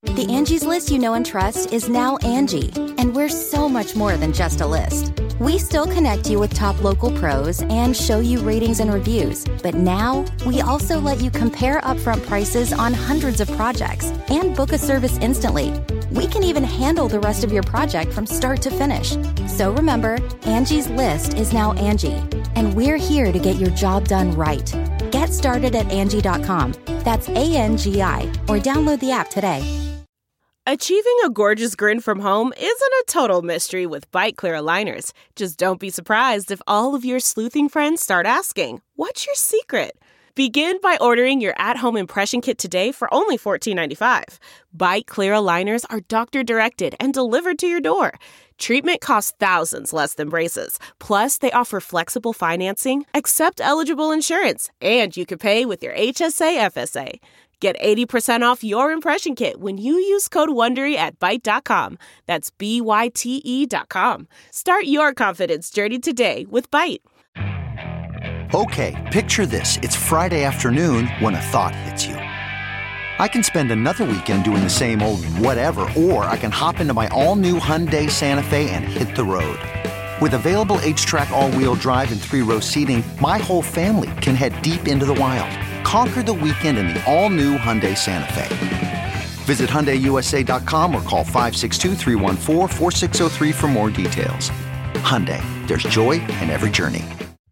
The Angie's List you know and trust is now Angie, and we're so much more than just a list. We still connect you with top local pros and show you ratings and reviews, but now we also let you compare upfront prices on hundreds of projects and book a service instantly. We can even handle the rest of your project from start to finish. So remember, Angie's List is now Angie, and we're here to get your job done right. Get started at Angie.com. That's ANGI, or download the app today. Achieving a gorgeous grin from home isn't a total mystery with Byte Clear aligners. Just don't be surprised if all of your sleuthing friends start asking, "What's your secret?" Begin by ordering your at-home impression kit today for only $14.95. Byte Clear aligners are doctor-directed and delivered to your door. Treatment costs thousands less than braces. Plus, they offer flexible financing, accept eligible insurance, and you can pay with your HSA FSA. Get 80% off your impression kit when you use code WONDERY at Byte.com. That's BYTE.com. Start your confidence journey today with Byte. Okay, picture this. It's Friday afternoon when a thought hits you. I can spend another weekend doing the same old whatever, or I can hop into my all-new Hyundai Santa Fe and hit the road. With available H-Track all-wheel drive and 3-row seating, my whole family can head deep into the wild. Conquer the weekend in the all-new Hyundai Santa Fe. Visit HyundaiUSA.com or call 562-314-4603 for more details. Hyundai, there's joy in every journey.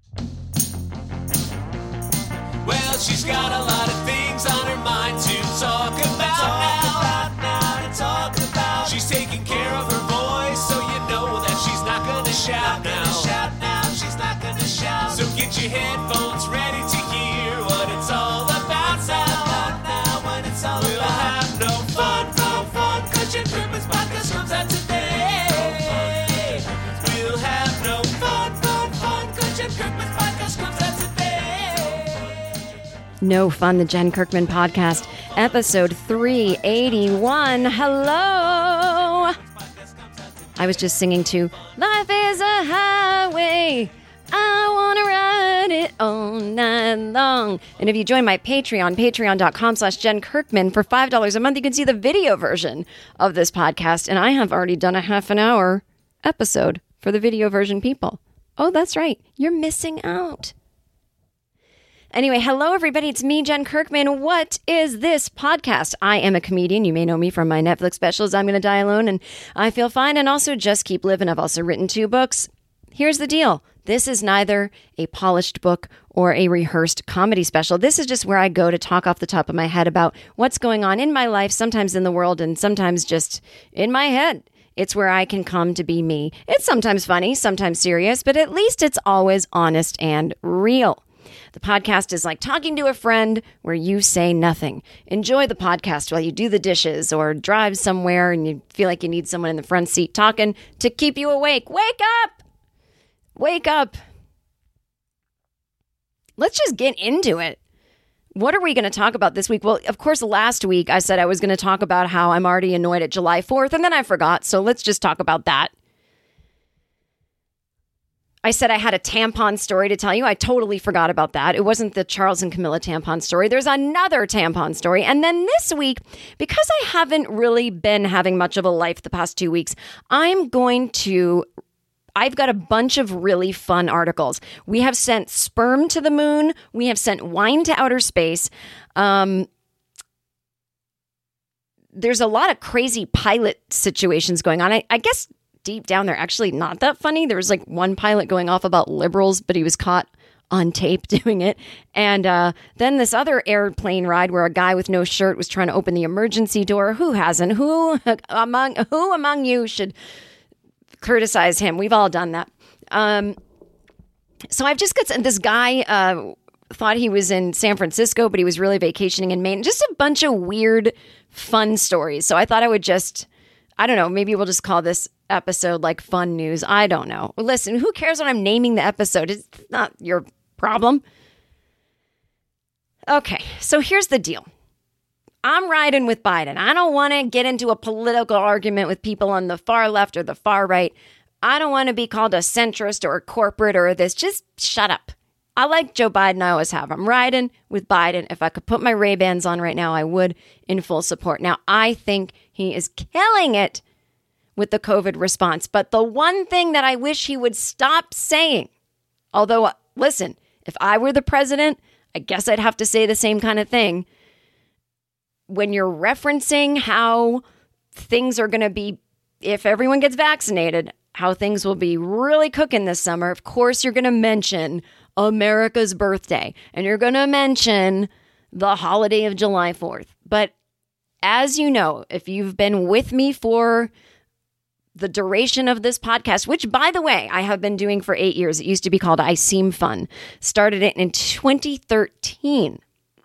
Well, she's got a lot of things on her mind to talk about now. She's taking care of her voice, so you know that she's not gonna shout now. She's not gonna shout. So get your headphones ready to hear what it's all about now. What it's all we'll about. Have no fun, 'cause Jen Kirkman's podcast comes out today. We'll have no fun, 'cause Jen Kirkman's podcast comes out today. No Fun, the Jen Kirkman Podcast, episode 381. Hello! I was just singing to Life is a Highway. I want to ride it all night long. And if you join my Patreon, patreon.com/Jen Kirkman, for $5 a month, you can see the video version of this podcast. And I have already done a half an hour episode for the video version people. Oh, that's right. You're missing out. Anyway, hello, everybody. It's me, Jen Kirkman. What is this podcast? I am a comedian. You may know me from my Netflix specials, I'm Gonna Die Alone, and I Feel Fine, and also Just Keep Living. I've also written 2 books. Here's the deal. This is neither a polished book or a rehearsed comedy special. This is just where I go to talk off the top of my head about what's going on in my life, sometimes in the world, and sometimes just in my head. It's where I can come to be me. It's sometimes funny, sometimes serious, but at least it's always honest and real. The podcast is like talking to a friend where you say nothing. Enjoy the podcast while you do the dishes or drive somewhere and you feel like you need someone in the front seat talking to keep you awake. Wake up! Wake up! Let's just get into it. What are we going to talk about this week? Well, of course, last week I said I was going to talk about how I'm already annoyed at July 4th, and then I forgot, so let's just talk about that. I said I had a tampon story to tell you. I totally forgot about that. It wasn't the Charles and Camilla tampon story. There's another tampon story. And then this week, because I haven't really been having much of a life the past 2 weeks, I've got a bunch of really fun articles. We have sent sperm to the moon. We have sent wine to outer space. There's a lot of crazy pilot situations going on. I guess deep down, they're actually not that funny. There was like one pilot going off about liberals, but he was caught on tape doing it. And then this other airplane ride where a guy with no shirt was trying to open the emergency door. Who hasn't? Who among you should criticize him? We've all done that. So I've just got this guy thought he was in San Francisco, but he was really vacationing in Maine. Just a bunch of weird, fun stories. So I thought I would just, I don't know, maybe we'll just call this episode like fun news. I don't know. Listen, who cares what I'm naming the episode? It's not your problem. Okay, so here's the deal. I'm riding with Biden. I don't want to get into a political argument with people on the far left or the far right. I don't want to be called a centrist or a corporate or this. Just shut up. I like Joe Biden. I always have. I'm riding with Biden. If I could put my Ray-Bans on right now, I would, in full support. Now, I think He is killing it with the COVID response. But the one thing that I wish he would stop saying, although, listen, if I were the president, I guess I'd have to say the same kind of thing. When you're referencing how things are going to be, if everyone gets vaccinated, how things will be really cooking this summer, of course, you're going to mention America's birthday and you're going to mention the holiday of July 4th. But as you know, if you've been with me for the duration of this podcast, which, by the way, I have been doing for 8 years. It used to be called I Seem Fun. Started it in 2013.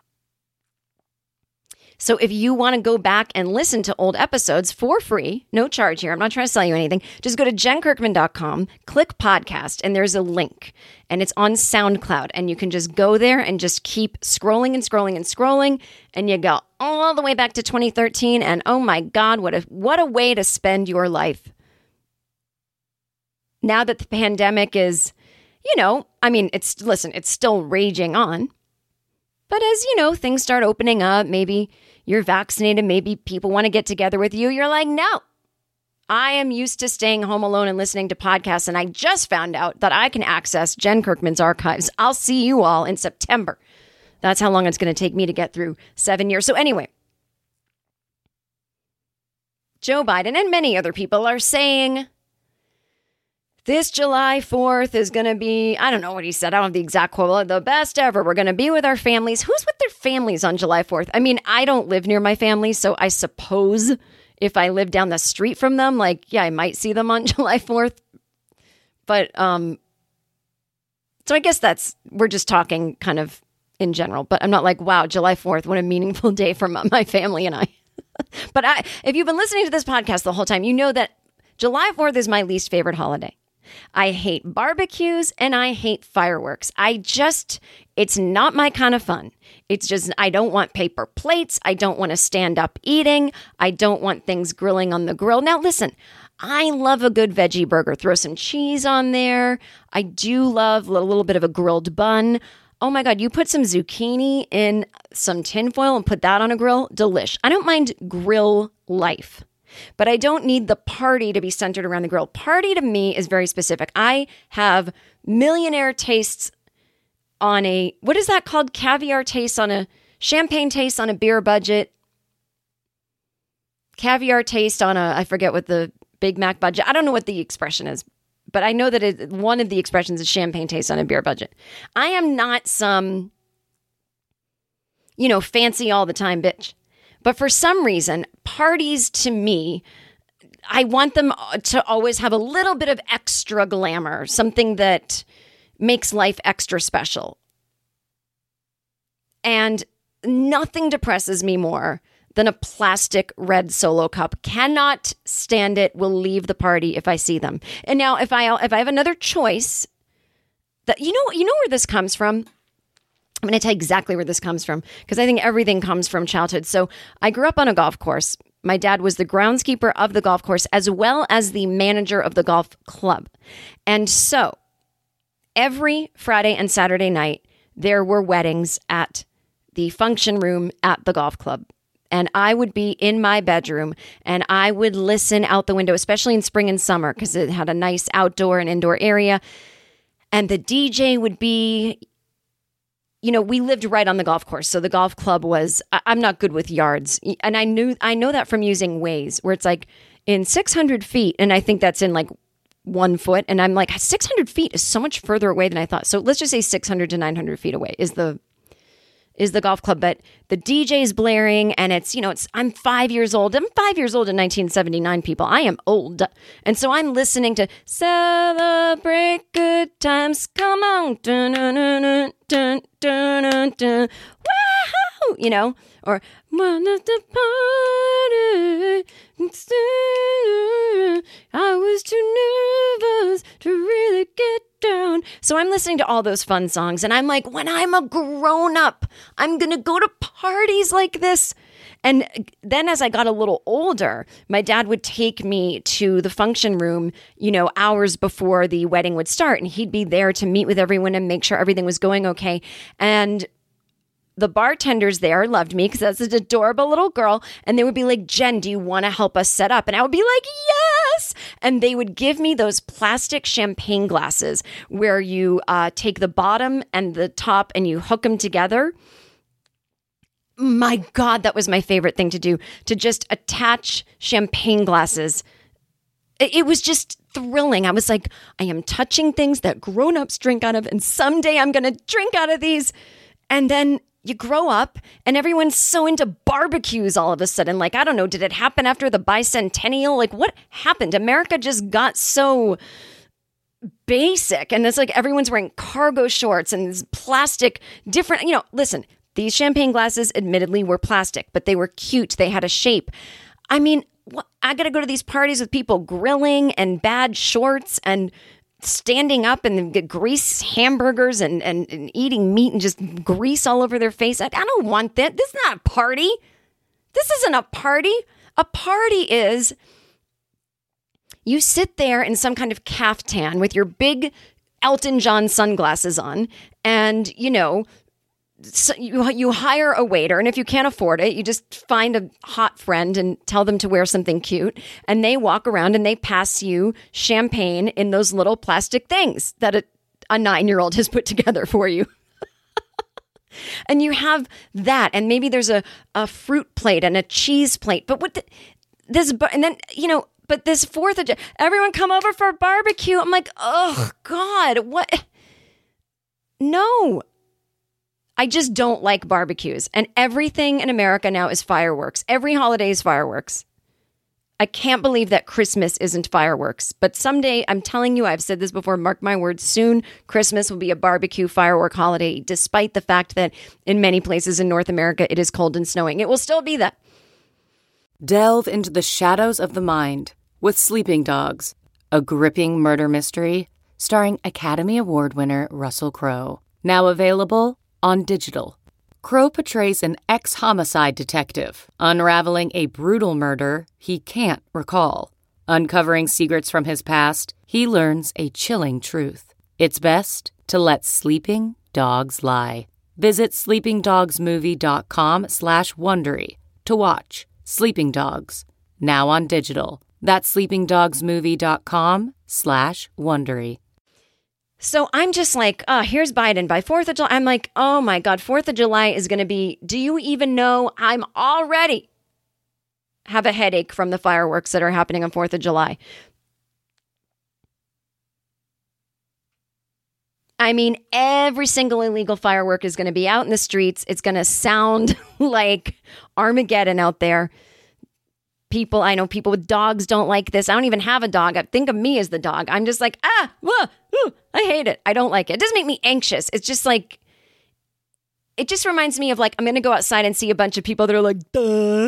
So if you want to go back and listen to old episodes for free, no charge here, I'm not trying to sell you anything, just go to jenkirkman.com, click podcast, and there's a link. And it's on SoundCloud. And you can just go there and just keep scrolling and scrolling and scrolling. And you go all the way back to 2013. And oh my God, what a way to spend your life. Now that the pandemic is, it's still raging on. But as things start opening up, maybe you're vaccinated, maybe people want to get together with you. You're like, no, I am used to staying home alone and listening to podcasts. And I just found out that I can access Jen Kirkman's archives. I'll see you all in September. That's how long it's going to take me to get through 7 years. So anyway, Joe Biden and many other people are saying this July 4th is going to be, I don't know what he said. I don't have the exact quote, the best ever. We're going to be with our families. Who's with their families on July 4th? I mean, I don't live near my family, so I suppose if I live down the street from them, I might see them on July 4th. But, so I guess we're just talking kind of in general, but I'm not like, wow, July 4th, what a meaningful day for my family and I. But if you've been listening to this podcast the whole time, you know that July 4th is my least favorite holiday. I hate barbecues and I hate fireworks. It's not my kind of fun. It's just, I don't want paper plates. I don't want to stand up eating. I don't want things grilling on the grill. Now, listen, I love a good veggie burger. Throw some cheese on there. I do love a little bit of a grilled bun. Oh my God, you put some zucchini in some tinfoil and put that on a grill. Delish. I don't mind grill life. But I don't need the party to be centered around the grill. Party to me is very specific. I have millionaire tastes on what is that called? Caviar tastes on a, champagne taste on a beer budget. Caviar taste on I forget what the Big Mac budget. I don't know what the expression is, but I know that one of the expressions is champagne taste on a beer budget. I am not some, fancy all the time bitch. But for some reason, parties to me, I want them to always have a little bit of extra glamour, something that makes life extra special. And nothing depresses me more than a plastic red Solo cup. Cannot stand it. Will leave the party if I see them. And now if I have another choice, that you know where this comes from? I'm going to tell you exactly where this comes from, because I think everything comes from childhood. So I grew up on a golf course. My dad was the groundskeeper of the golf course as well as the manager of the golf club. And so every Friday and Saturday night, there were weddings at the function room at the golf club. And I would be in my bedroom and I would listen out the window, especially in spring and summer, because it had a nice outdoor and indoor area. And the DJ would be... we lived right on the golf course. So the golf club was, I'm not good with yards. And I know that from using Waze, where it's like in 600 feet. And I think that's in 1 foot. And I'm like, 600 feet is so much further away than I thought. So let's just say 600 to 900 feet away is the golf club. But the DJ is blaring and I'm 5 years old. I'm 5 years old in 1979, people. I am old. And so I'm listening to Celebrate Good Times. Come on. Dun, dun, dun, dun, dun, dun, dun. Woo-hoo! Or one of the party. I was too nervous to really get down. So I'm listening to all those fun songs and I'm like, when I'm a grown up, I'm going to go to parties like this. And then as I got a little older, my dad would take me to the function room, hours before the wedding would start. And he'd be there to meet with everyone and make sure everything was going okay. And the bartenders there loved me because I was an adorable little girl. And they would be like, Jen, do you want to help us set up? And I would be like, yes. And they would give me those plastic champagne glasses where you take the bottom and the top and you hook them together. My God, that was my favorite thing to do, to just attach champagne glasses. It was just thrilling. I was like, I am touching things that grown-ups drink out of, and someday I'm going to drink out of these. And then you grow up and everyone's so into barbecues all of a sudden. Like, I don't know, did it happen after the bicentennial? Like, what happened? America just got so basic. And it's like everyone's wearing cargo shorts and this plastic, different, listen, these champagne glasses admittedly were plastic, but they were cute. They had a shape. I mean, I got to go to these parties with people grilling and bad shorts and standing up and get grease hamburgers and eating meat and just grease all over their face. I don't want that. This is not a party. This isn't a party. A party is you sit there in some kind of caftan with your big Elton John sunglasses on and, so you hire a waiter, and if you can't afford it, you just find a hot friend and tell them to wear something cute, and they walk around and they pass you champagne in those little plastic things that a 9-year-old has put together for you. And you have that, and maybe there's a fruit plate and a cheese plate, but but this 4th of July, everyone come over for a barbecue. I'm like, oh God, what? No. I just don't like barbecues. And everything in America now is fireworks. Every holiday is fireworks. I can't believe that Christmas isn't fireworks. But someday, I'm telling you, I've said this before, mark my words, soon Christmas will be a barbecue firework holiday, despite the fact that in many places in North America, it is cold and snowing. It will still be that. Delve into the shadows of the mind with Sleeping Dogs, a gripping murder mystery starring Academy Award winner Russell Crowe. Now available on digital. Crowe portrays an ex-homicide detective unraveling a brutal murder he can't recall. Uncovering secrets from his past, he learns a chilling truth. It's best to let sleeping dogs lie. Visit sleepingdogsmovie.com/Wondery to watch Sleeping Dogs, now on digital. That's sleepingdogsmovie.com/Wondery. So I'm just like, here's Biden by 4th of July. I'm like, oh my God, 4th of July is going to be, do you even know I'm already have a headache from the fireworks that are happening on 4th of July. I mean, every single illegal firework is going to be out in the streets. It's going to sound like Armageddon out there. I know people with dogs don't like this. I don't even have a dog. Think of me as the dog. I'm just like, I hate it. I don't like it. It doesn't make me anxious. It's just like, it just reminds me of like, I'm going to go outside and see a bunch of people that are like, duh.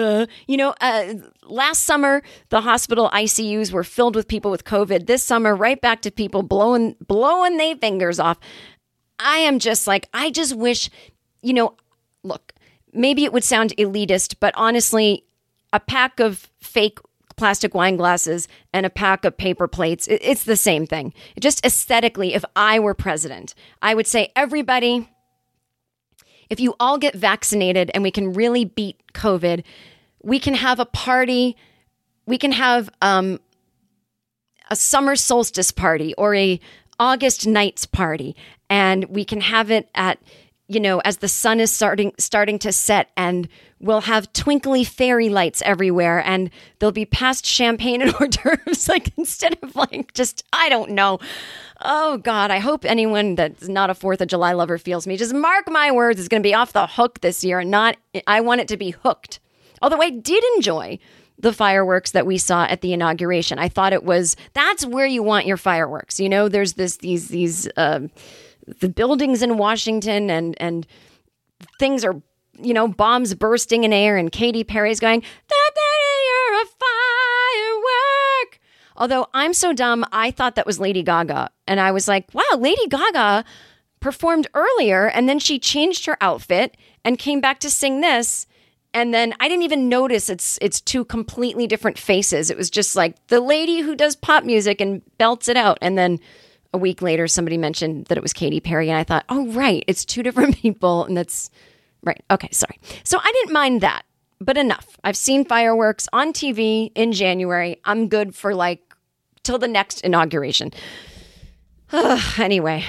Last summer, the hospital ICUs were filled with people with COVID. This summer, right back to people blowing their fingers off. I am just like, I just wish, look, maybe it would sound elitist, but honestly, a pack of fake plastic wine glasses and a pack of paper plates, it's the same thing. Just aesthetically, if I were president, I would say, everybody, if you all get vaccinated and we can really beat COVID, we can have a party. We can have a summer solstice party or a August nights party. And we can have it at, as the sun is starting to set, and we'll have twinkly fairy lights everywhere, and there'll be passed champagne and hors d'oeuvres, like instead of like just, I don't know. Oh God, I hope anyone that's not a 4th of July lover feels me. Just mark my words, it's going to be off the hook this year, and I want it to be hooked. Although I did enjoy the fireworks that we saw at the inauguration. I thought that's where you want your fireworks. There's these the buildings in Washington and things are, bombs bursting in air, and Katy Perry's going, you're a firework. Although I'm so dumb, I thought that was Lady Gaga. And I was like, wow, Lady Gaga performed earlier, and then she changed her outfit and came back to sing this. And then I didn't even notice it's two completely different faces. It was just like the lady who does pop music and belts it out. And then a week later, somebody mentioned that it was Katy Perry. And I thought, oh, right, it's two different people. And that's Right. Okay, sorry. So I didn't mind that, but enough. I've seen fireworks on TV in January. I'm good for like till the next inauguration. Anyway.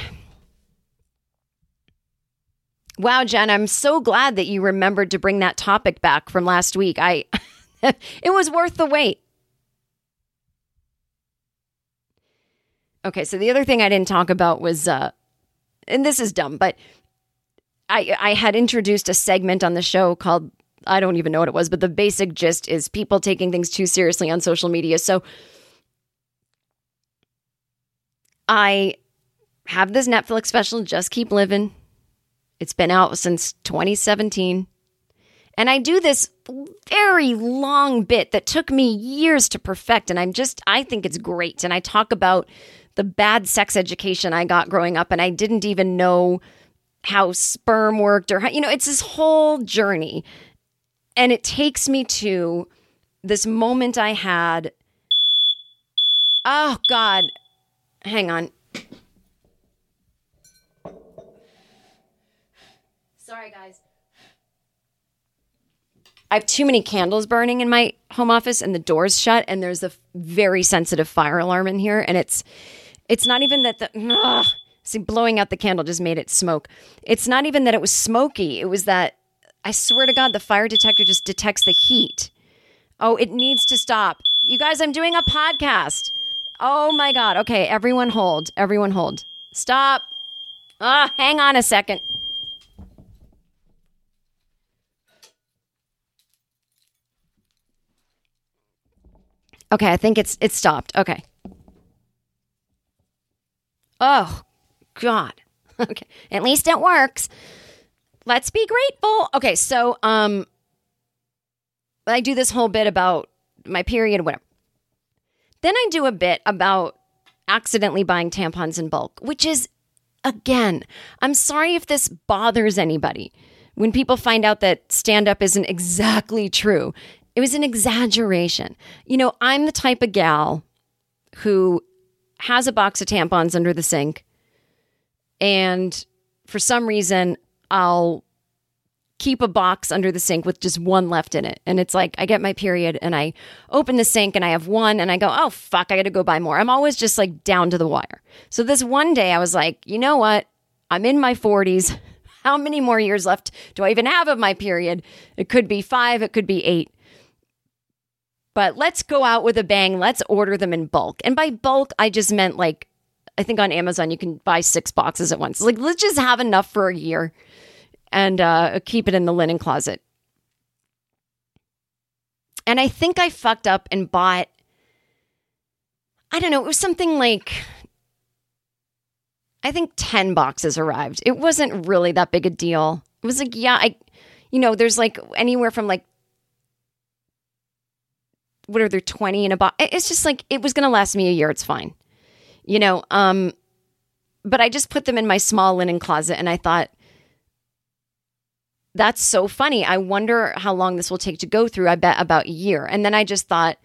Wow, Jen, I'm so glad that you remembered to bring that topic back from last week. It was worth the wait. Okay, so the other thing I didn't talk about was, and this is dumb, but I had introduced a segment on the show called, I don't even know what it was, but the basic gist is people taking things too seriously on social media. So I have this Netflix special, Just Keep Living. It's been out since 2017. And I do this very long bit that took me years to perfect. And I think it's great. And I talk about the bad sex education I got growing up. And I didn't even know how sperm worked or how, it's this whole journey. And it takes me to this moment I had. Oh, God. Hang on. Sorry, guys. I have too many candles burning in my home office and the door's shut and there's a very sensitive fire alarm in here. And it's not even that see, blowing out the candle just made it smoke. It's not even that it was smoky. It was that, I swear to God, the fire detector just detects the heat. Oh, it needs to stop. You guys, I'm doing a podcast. Oh my God. Okay, everyone hold. Everyone hold. Stop. Hang on a second. Okay, I think it's stopped. Okay. Oh, God. Okay. At least it works. Let's be grateful. Okay, so I do this whole bit about my period, whatever. Then I do a bit about accidentally buying tampons in bulk, which is, again, I'm sorry if this bothers anybody. When people find out that stand-up isn't exactly true, it was an exaggeration. I'm the type of gal who has a box of tampons under the sink, and for some reason, I'll keep a box under the sink with just one left in it. And it's like, I get my period and I open the sink and I have one and I go, oh, fuck, I got to go buy more. I'm always just like down to the wire. So this one day I was like, you know what? I'm in my 40s. How many more years left do I even have of my period? It could be 5, it could be 8. But let's go out with a bang. Let's order them in bulk. And by bulk, I just meant like, I think on Amazon, you can buy 6 boxes at once. Like, let's just have enough for a year and keep it in the linen closet. And I think I fucked up and bought, I don't know, it was something like, I think 10 boxes arrived. It wasn't really that big a deal. It was like, yeah, there's like anywhere from like, what are there, 20 in a box? It's just like, it was going to last me a year. It's fine. But I just put them in my small linen closet and I thought, that's so funny. I wonder how long this will take to go through. I bet about a year. And then I just thought,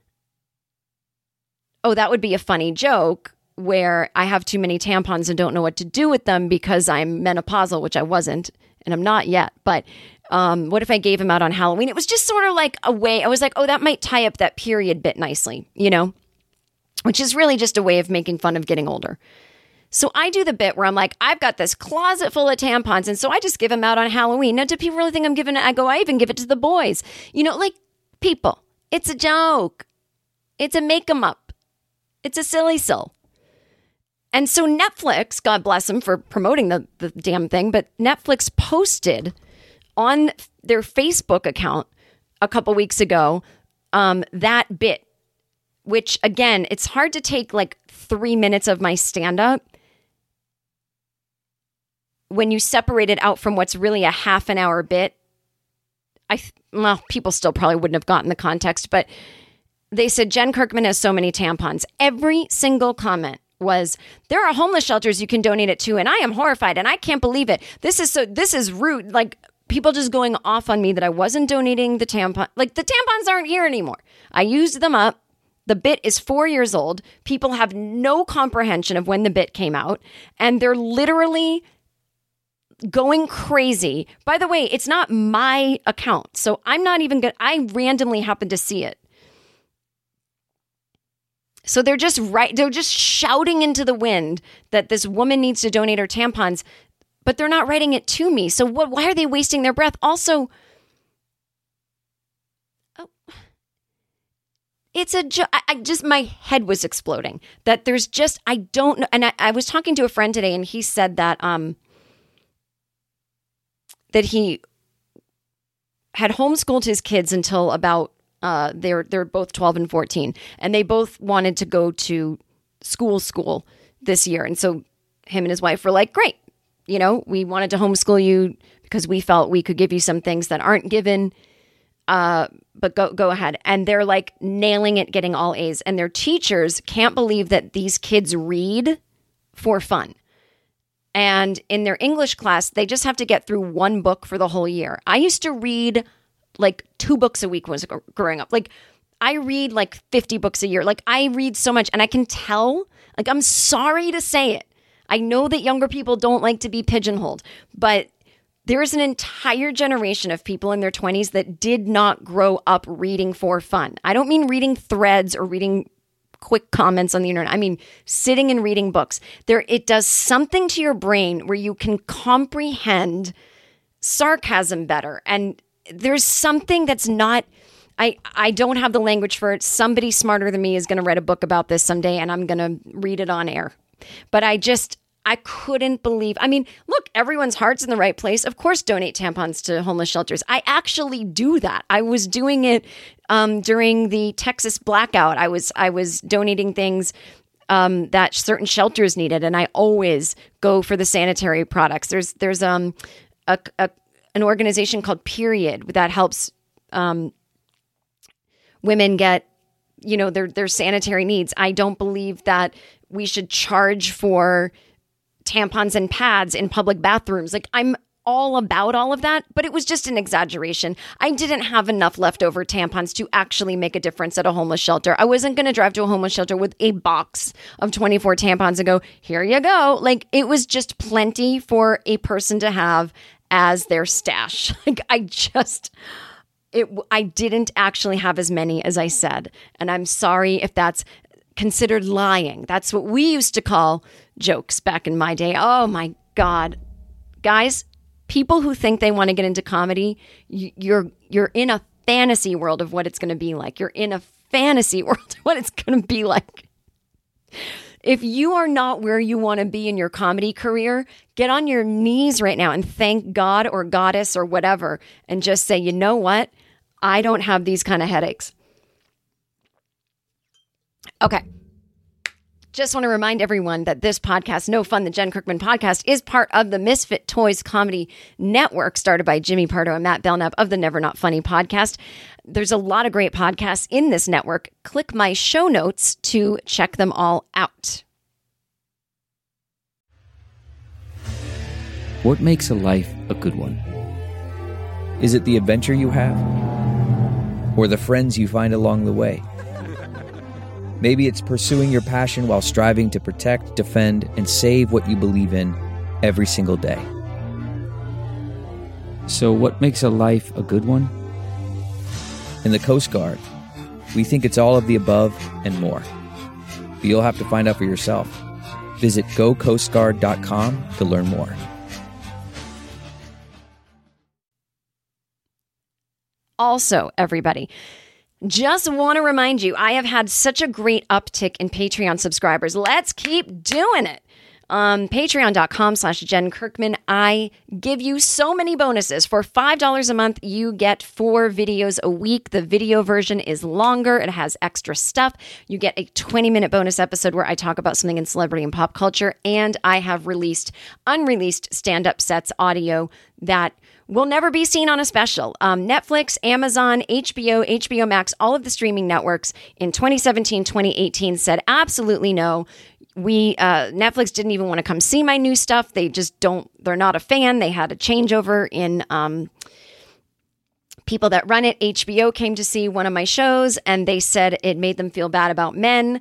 oh, that would be a funny joke where I have too many tampons and don't know what to do with them because I'm menopausal, which I wasn't, and I'm not yet. But what if I gave them out on Halloween? It was just sort of like a way. I was like, oh, that might tie up that period bit nicely, which is really just a way of making fun of getting older. So I do the bit where I'm like, I've got this closet full of tampons, and so I just give them out on Halloween. Now, do people really think I'm giving it? I even give it to the boys. Like, people, it's a joke. It's a make 'em up. It's a silly sill. And so Netflix, God bless them for promoting the damn thing, but Netflix posted on their Facebook account a couple weeks ago that bit, which, again, it's hard to take like 3 minutes of my stand-up when you separate it out from what's really a half an hour bit. People still probably wouldn't have gotten the context, but they said Jen Kirkman has so many tampons. Every single comment was, there are homeless shelters you can donate it to, and I am horrified, and I can't believe it. This is rude. Like, people just going off on me that I wasn't donating the tampon. Like, the tampons aren't here anymore. I used them up. The bit is 4 years old. People have no comprehension of when the bit came out, and they're literally going crazy. By the way, it's not my account, so I'm not even good. I randomly happened to see it. So they're just shouting into the wind that this woman needs to donate her tampons, but they're not writing it to me. So why are they wasting their breath? Also, it's my head was exploding that there's just, I don't know. And I was talking to a friend today and he said that, that he had homeschooled his kids until about, they're both 12 and 14, and they both wanted to go to school this year. And so him and his wife were like, great, we wanted to homeschool you because we felt we could give you some things that aren't given, but go ahead. And they're like nailing it, getting all A's. And their teachers can't believe that these kids read for fun. And in their English class, they just have to get through one book for the whole year. I used to read like 2 books a week when I was growing up. Like I read like 50 books a year. Like I read so much, and I can tell, like, I'm sorry to say it. I know that younger people don't like to be pigeonholed, but there is an entire generation of people in their 20s that did not grow up reading for fun. I don't mean reading threads or reading quick comments on the internet. I mean, sitting and reading books. It does something to your brain where you can comprehend sarcasm better. And there's something that's not, I don't have the language for it. Somebody smarter than me is going to write a book about this someday, and I'm going to read it on air. But I couldn't believe, I mean, look, everyone's heart's in the right place. Of course, donate tampons to homeless shelters. I actually do that. I was doing it during the Texas blackout. I was donating things that certain shelters needed, and I always go for the sanitary products. There's an organization called Period that helps women get, their sanitary needs. I don't believe that we should charge for tampons and pads in public bathrooms. Like, I'm all about all of that, but it was just an exaggeration. I didn't have enough leftover tampons to actually make a difference at a homeless shelter. I wasn't going to drive to a homeless shelter with a box of 24 tampons and go, here you go. Like, it was just plenty for a person to have as their stash. Like, I didn't actually have as many as I said. And I'm sorry if that's considered lying. That's what we used to call jokes back in my day. Oh my God. Guys, people who think they want to get into comedy, you're in a fantasy world of what it's going to be like. You're in a fantasy world of what it's going to be like. If you are not where you want to be in your comedy career, get on your knees right now and thank God or goddess or whatever, and just say, you know what? I don't have these kind of headaches. Okay. Just want to remind everyone that this podcast, No Fun, the Jen Kirkman podcast, is part of the Misfit Toys Comedy Network, started by Jimmy Pardo and Matt Belknap of the Never Not Funny podcast. There's a lot of great podcasts in this network. Click my show notes to check them all out. What makes a life a good one? Is it the adventure you have? Or the friends you find along the way? Maybe it's pursuing your passion while striving to protect, defend, and save what you believe in every single day. So what makes a life a good one? In the Coast Guard, we think it's all of the above and more. But you'll have to find out for yourself. Visit gocoastguard.com to learn more. Also, everybody, just want to remind you, I have had such a great uptick in Patreon subscribers. Let's keep doing it. Patreon.com/Jen Kirkman. I give you so many bonuses. For $5 a month, you get 4 videos a week. The video version is longer. It has extra stuff. You get a 20-minute bonus episode where I talk about something in celebrity and pop culture. And I have released unreleased stand-up sets audio that will never be seen on a special. Netflix, Amazon, HBO, HBO Max, all of the streaming networks in 2017, 2018 said absolutely no. Netflix didn't even want to come see my new stuff. They're not a fan. They had a changeover in people that run it. HBO came to see one of my shows and they said it made them feel bad about men.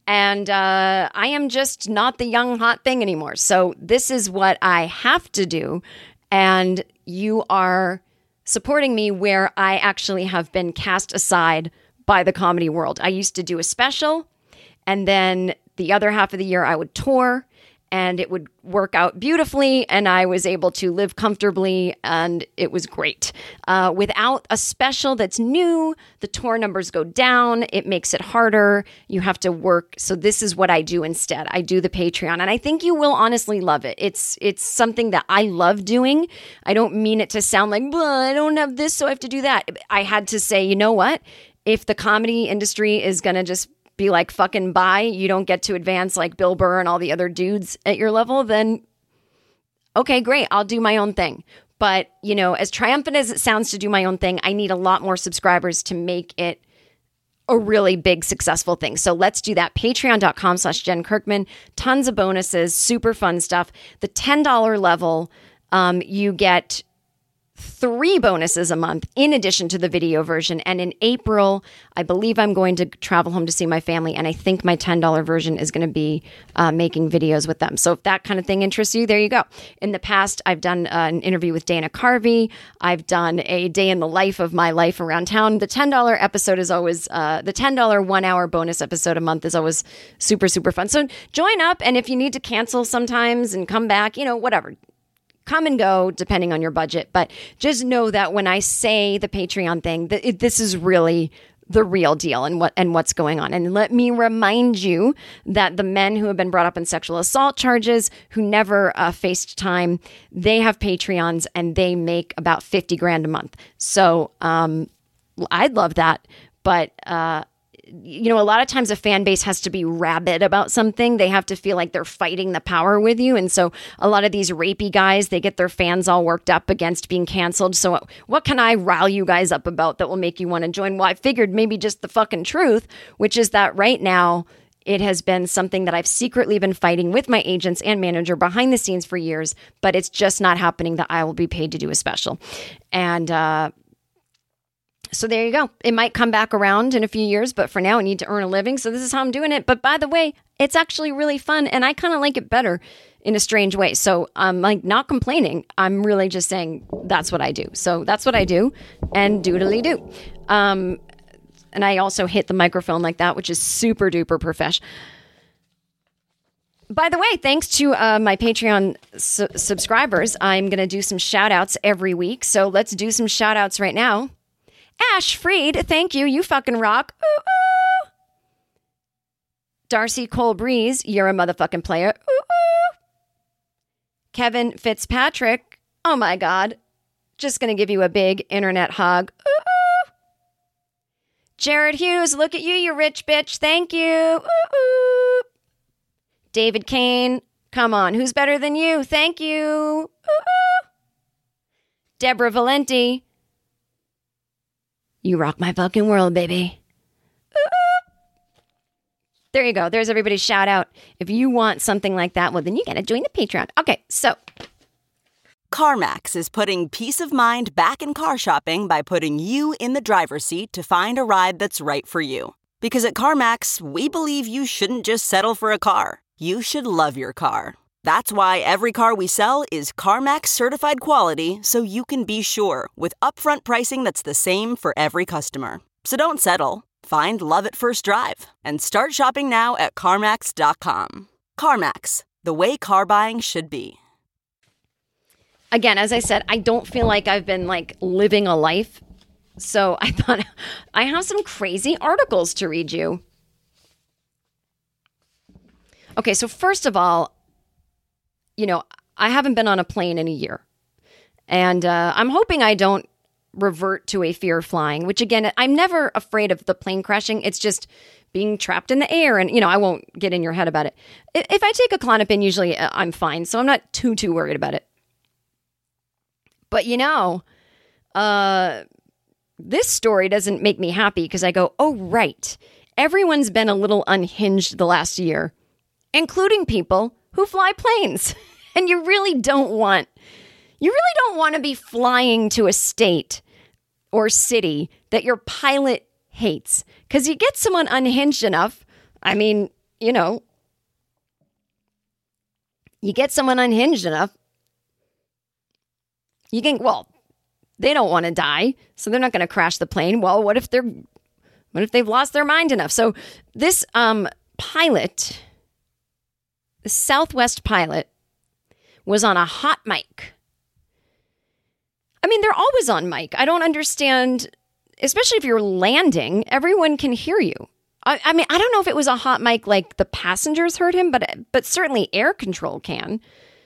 And I am just not the young hot thing anymore. So this is what I have to do. And you are supporting me where I actually have been cast aside by the comedy world. I used to do a special, and then the other half of the year I would tour, and it would work out beautifully, and I was able to live comfortably, and it was great. Without a special that's new, the tour numbers go down. It makes it harder. You have to work. So this is what I do instead. I do the Patreon, and I think you will honestly love it. It's something that I love doing. I don't mean it to sound like, I don't have this, so I have to do that. I had to say, you know what? If the comedy industry is going to just be like, fucking bye, you don't get to advance like Bill Burr and all the other dudes at your level, then okay, great, I'll do my own thing. But, you know, as triumphant as it sounds to do my own thing, I need a lot more subscribers to make it a really big, successful thing. So let's do that. Patreon.com/Jen Kirkman. Tons of bonuses, super fun stuff. The $10 level, you get 3 bonuses a month in addition to the video version. And in April, I believe I'm going to travel home to see my family. And I think my $10 version is going to be making videos with them. So if that kind of thing interests you, there you go. In the past, I've done an interview with Dana Carvey. I've done a day in the life of my life around town. The $10 episode is always, the $10 1 hour bonus episode a month is always super, super fun. So join up. And if you need to cancel sometimes and come back, you know, whatever. Come and go depending on your budget. But just know that when I say the Patreon thing, this is really the real deal and what's going on. And let me remind you that the men who have been brought up in sexual assault charges, who never faced time, they have Patreons and they make about $50,000 a month. So I'd love that. But you know, a lot of times a fan base has to be rabid about something. They have to feel like they're fighting the power with you. And so a lot of these rapey guys, they get their fans all worked up against being canceled. So what can I rile you guys up about that will make you want to join? Well, I figured maybe just the fucking truth, which is that right now it has been something that I've secretly been fighting with my agents and manager behind the scenes for years, but it's just not happening that I will be paid to do a special. And, so there you go. It might come back around in a few years, but for now I need to earn a living. So this is how I'm doing it. But by the way, it's actually really fun and I kind of like it better in a strange way. So I'm like not complaining. I'm really just saying that's what I do. So that's what I do and doodly do. And I also hit the microphone like that, which is super duper professional. By the way, thanks to my Patreon subscribers, I'm going to do some shout outs every week. So let's do some shout outs right now. Ash Freed, thank you. You fucking rock. Ooh, ooh. Darcy Cole Breeze, you're a motherfucking player. Ooh, ooh. Kevin Fitzpatrick, oh my God. Just going to give you a big internet hug. Ooh, ooh. Jared Hughes, look at you, you rich bitch. Thank you. Ooh, ooh. David Kane, come on. Who's better than you? Thank you. Ooh, ooh. Deborah Valenti, you rock my fucking world, baby. Ooh. There you go. There's everybody's shout out. If you want something like that, well, then you got to join the Patreon. Okay, so. CarMax is putting peace of mind back in car shopping by putting you in the driver's seat to find a ride that's right for you. Because at CarMax, we believe you shouldn't just settle for a car. You should love your car. That's why every car we sell is CarMax certified quality, so you can be sure with upfront pricing that's the same for every customer. So don't settle. Find love at first drive and start shopping now at CarMax.com. CarMax, the way car buying should be. Again, as I said, I don't feel like I've been like living a life. So I thought I have some crazy articles to read you. Okay, so first of all, you know, I haven't been on a plane in a year. And I'm hoping I don't revert to a fear of flying, which again, I'm never afraid of the plane crashing. It's just being trapped in the air. And, you know, I won't get in your head about it. If I take a Klonopin, usually I'm fine. So I'm not too worried about it. But, you know, this story doesn't make me happy because I go, oh, right. Everyone's been a little unhinged the last year, including people who fly planes. And you really don't want to be flying to a state or city that your pilot hates. Because you get someone unhinged enough, I mean, you get someone unhinged enough, you think, well, they don't want to die, so they're not going to crash the plane. Well, what if they've lost their mind enough? So this pilot, the Southwest pilot, was on a hot mic. I mean, they're always on mic. I don't understand, especially if you're landing, everyone can hear you. I mean, I don't know if it was a hot mic like the passengers heard him, but certainly air control can.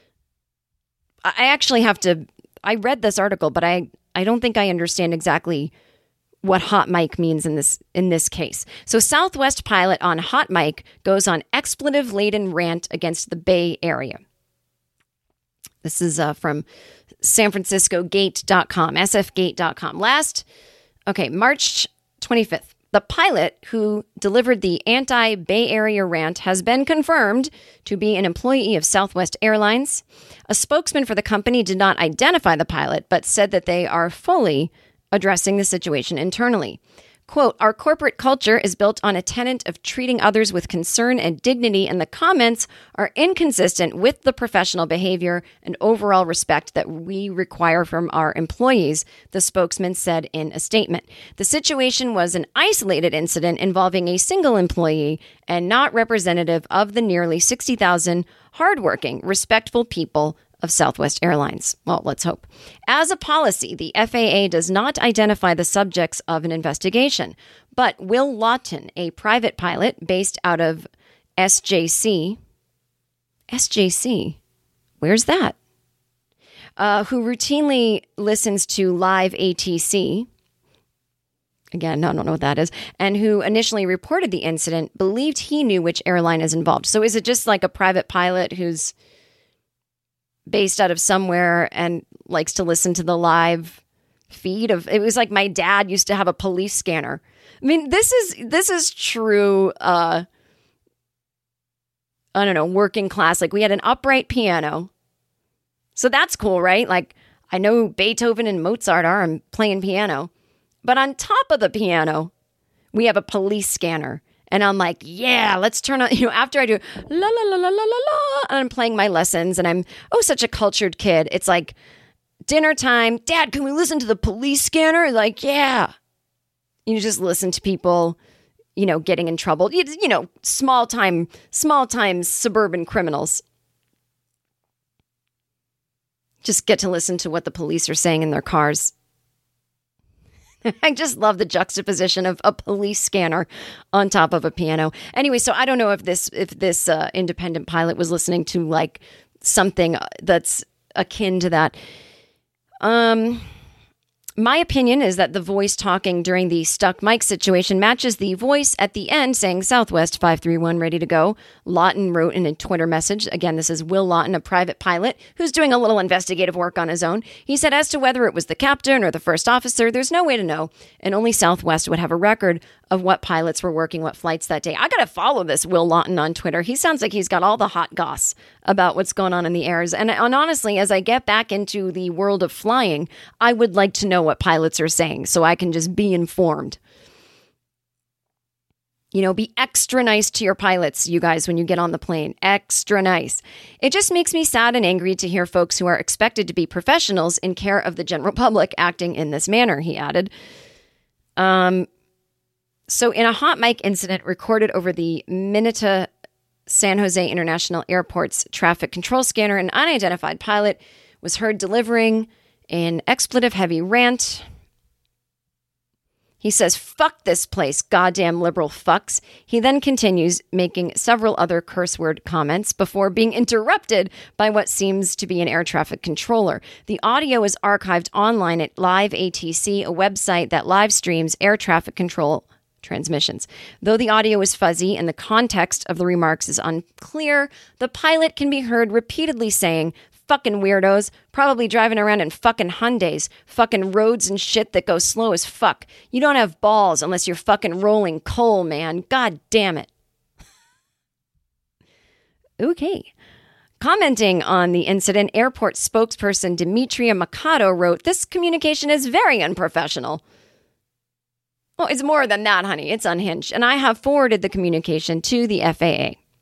I actually have to, I read this article, but I don't think I understand exactly what hot mic means in this case. So Southwest pilot on hot mic goes on expletive-laden rant against the Bay Area. This is from SanFranciscoGate.com, sfgate.com. March 25th. The pilot who delivered the anti-Bay Area rant has been confirmed to be an employee of Southwest Airlines. A spokesman for the company did not identify the pilot, but said that they are fully addressing the situation internally. Quote, our corporate culture is built on a tenet of treating others with concern and dignity, and the comments are inconsistent with the professional behavior and overall respect that we require from our employees, the spokesman said in a statement. The situation was an isolated incident involving a single employee and not representative of the nearly 60,000 hardworking, respectful people of Southwest Airlines. Well, let's hope. As a policy, the FAA does not identify the subjects of an investigation, but Will Lawton, a private pilot based out of SJC, where's that? Who routinely listens to live ATC, again, I don't know what that is, and who initially reported the incident, believed he knew which airline is involved. So is it just like a private pilot who's based out of somewhere and likes to listen to the live feed of, it was like my dad used to have a police scanner. I mean, this is true, I don't know, working class. Like we had an upright piano. So that's cool, right? Like I know who Beethoven and Mozart are. I'm playing piano. But on top of the piano, we have a police scanner. And I'm like, yeah, let's turn on, after I do la, la, la, la, la, la, la, and I'm playing my lessons and I'm, such a cultured kid. It's like dinner time. Dad, can we listen to the police scanner? Like, yeah. You just listen to people, getting in trouble. Small time suburban criminals. Just get to listen to what the police are saying in their cars. I just love the juxtaposition of a police scanner on top of a piano. Anyway, so I don't know if this independent pilot was listening to like something that's akin to that. My opinion is that the voice talking during the stuck mic situation matches the voice at the end saying Southwest 531 ready to go. Lawton wrote in a Twitter message. Again, this is Will Lawton, a private pilot who's doing a little investigative work on his own. He said as to whether it was the captain or the first officer, there's no way to know, and only Southwest would have a record of what pilots were working what flights that day. I got to follow this Will Lawton on Twitter. He sounds like he's got all the hot goss about what's going on in the airs. And honestly, as I get back into the world of flying, I would like to know what pilots are saying so I can just be informed. Be extra nice to your pilots, you guys, when you get on the plane. Extra nice. It just makes me sad and angry to hear folks who are expected to be professionals in care of the general public acting in this manner, he added. So in a hot mic incident recorded over the Mineta San Jose International Airport's traffic control scanner, an unidentified pilot was heard delivering an expletive-heavy rant. He says, fuck this place, goddamn liberal fucks. He then continues making several other curse word comments before being interrupted by what seems to be an air traffic controller. The audio is archived online at Live ATC, a website that live streams air traffic control transmissions. Though the audio is fuzzy and the context of the remarks is unclear, the pilot can be heard repeatedly saying, fucking weirdos, probably driving around in fucking Hyundais, fucking roads and shit that go slow as fuck. You don't have balls unless you're fucking rolling coal, man. God damn it. Okay. Commenting on the incident, airport spokesperson Demetria Mikado wrote, this communication is very unprofessional. Well, it's more than that, honey. It's unhinged. And I have forwarded the communication to the FAA.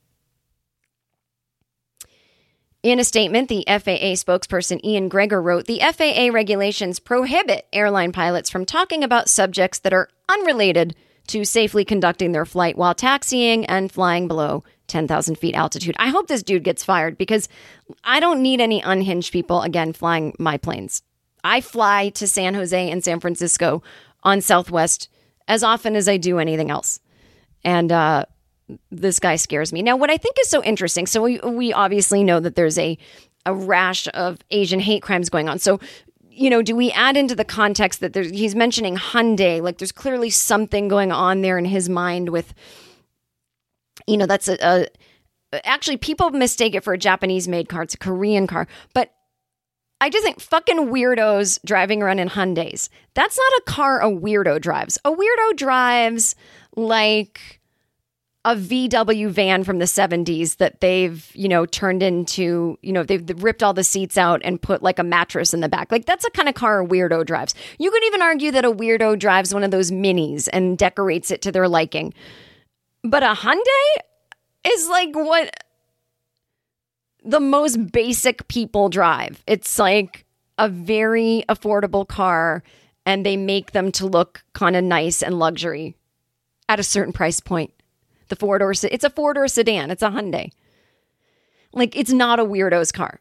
In a statement, the FAA spokesperson Ian Gregor wrote, "The FAA regulations prohibit airline pilots from talking about subjects that are unrelated to safely conducting their flight while taxiing and flying below 10,000 feet altitude." I hope this dude gets fired because I don't need any unhinged people, again, flying my planes. I fly to San Jose and San Francisco on Southwest as often as I do anything else. And this guy scares me. Now, what I think is so interesting, so we obviously know that there's a rash of Asian hate crimes going on. So, do we add into the context that he's mentioning Hyundai? Like, there's clearly something going on there in his mind with, that's actually, people mistake it for a Japanese-made car. It's a Korean car. But I just think fucking weirdos driving around in Hyundais. That's not a car a weirdo drives. A weirdo drives like a VW van from the 70s that they've, turned into, they've ripped all the seats out and put like a mattress in the back. Like, that's the kind of car a weirdo drives. You could even argue that a weirdo drives one of those minis and decorates it to their liking. But a Hyundai is like what the most basic people drive. It's like a very affordable car, and they make them to look kind of nice and luxury at a certain price point. It's a four-door sedan. It's a Hyundai. Like, it's not a weirdo's car.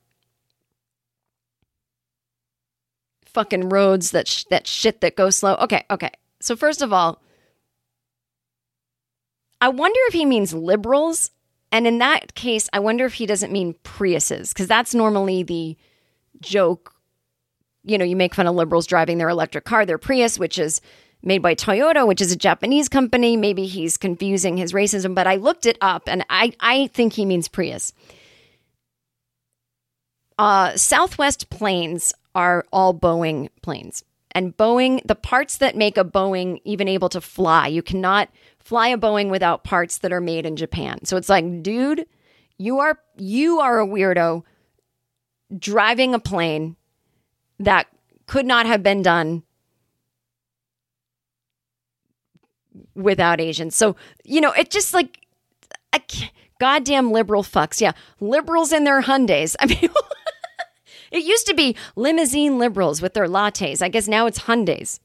Fucking roads, that shit that goes slow. Okay. So first of all, I wonder if he means liberals. And in that case, I wonder if he doesn't mean Priuses, because that's normally the joke. You make fun of liberals driving their electric car, their Prius, which is made by Toyota, which is a Japanese company. Maybe he's confusing his racism, but I looked it up, and I think he means Prius. Southwest planes are all Boeing planes. And Boeing, the parts that make a Boeing even able to fly, you cannot fly a Boeing without parts that are made in Japan. So it's like, dude, you are a weirdo driving a plane that could not have been done without Asians. So, it's just like goddamn liberal fucks. Yeah, liberals in their Hyundais. I mean, it used to be limousine liberals with their lattes. I guess now it's Hyundais.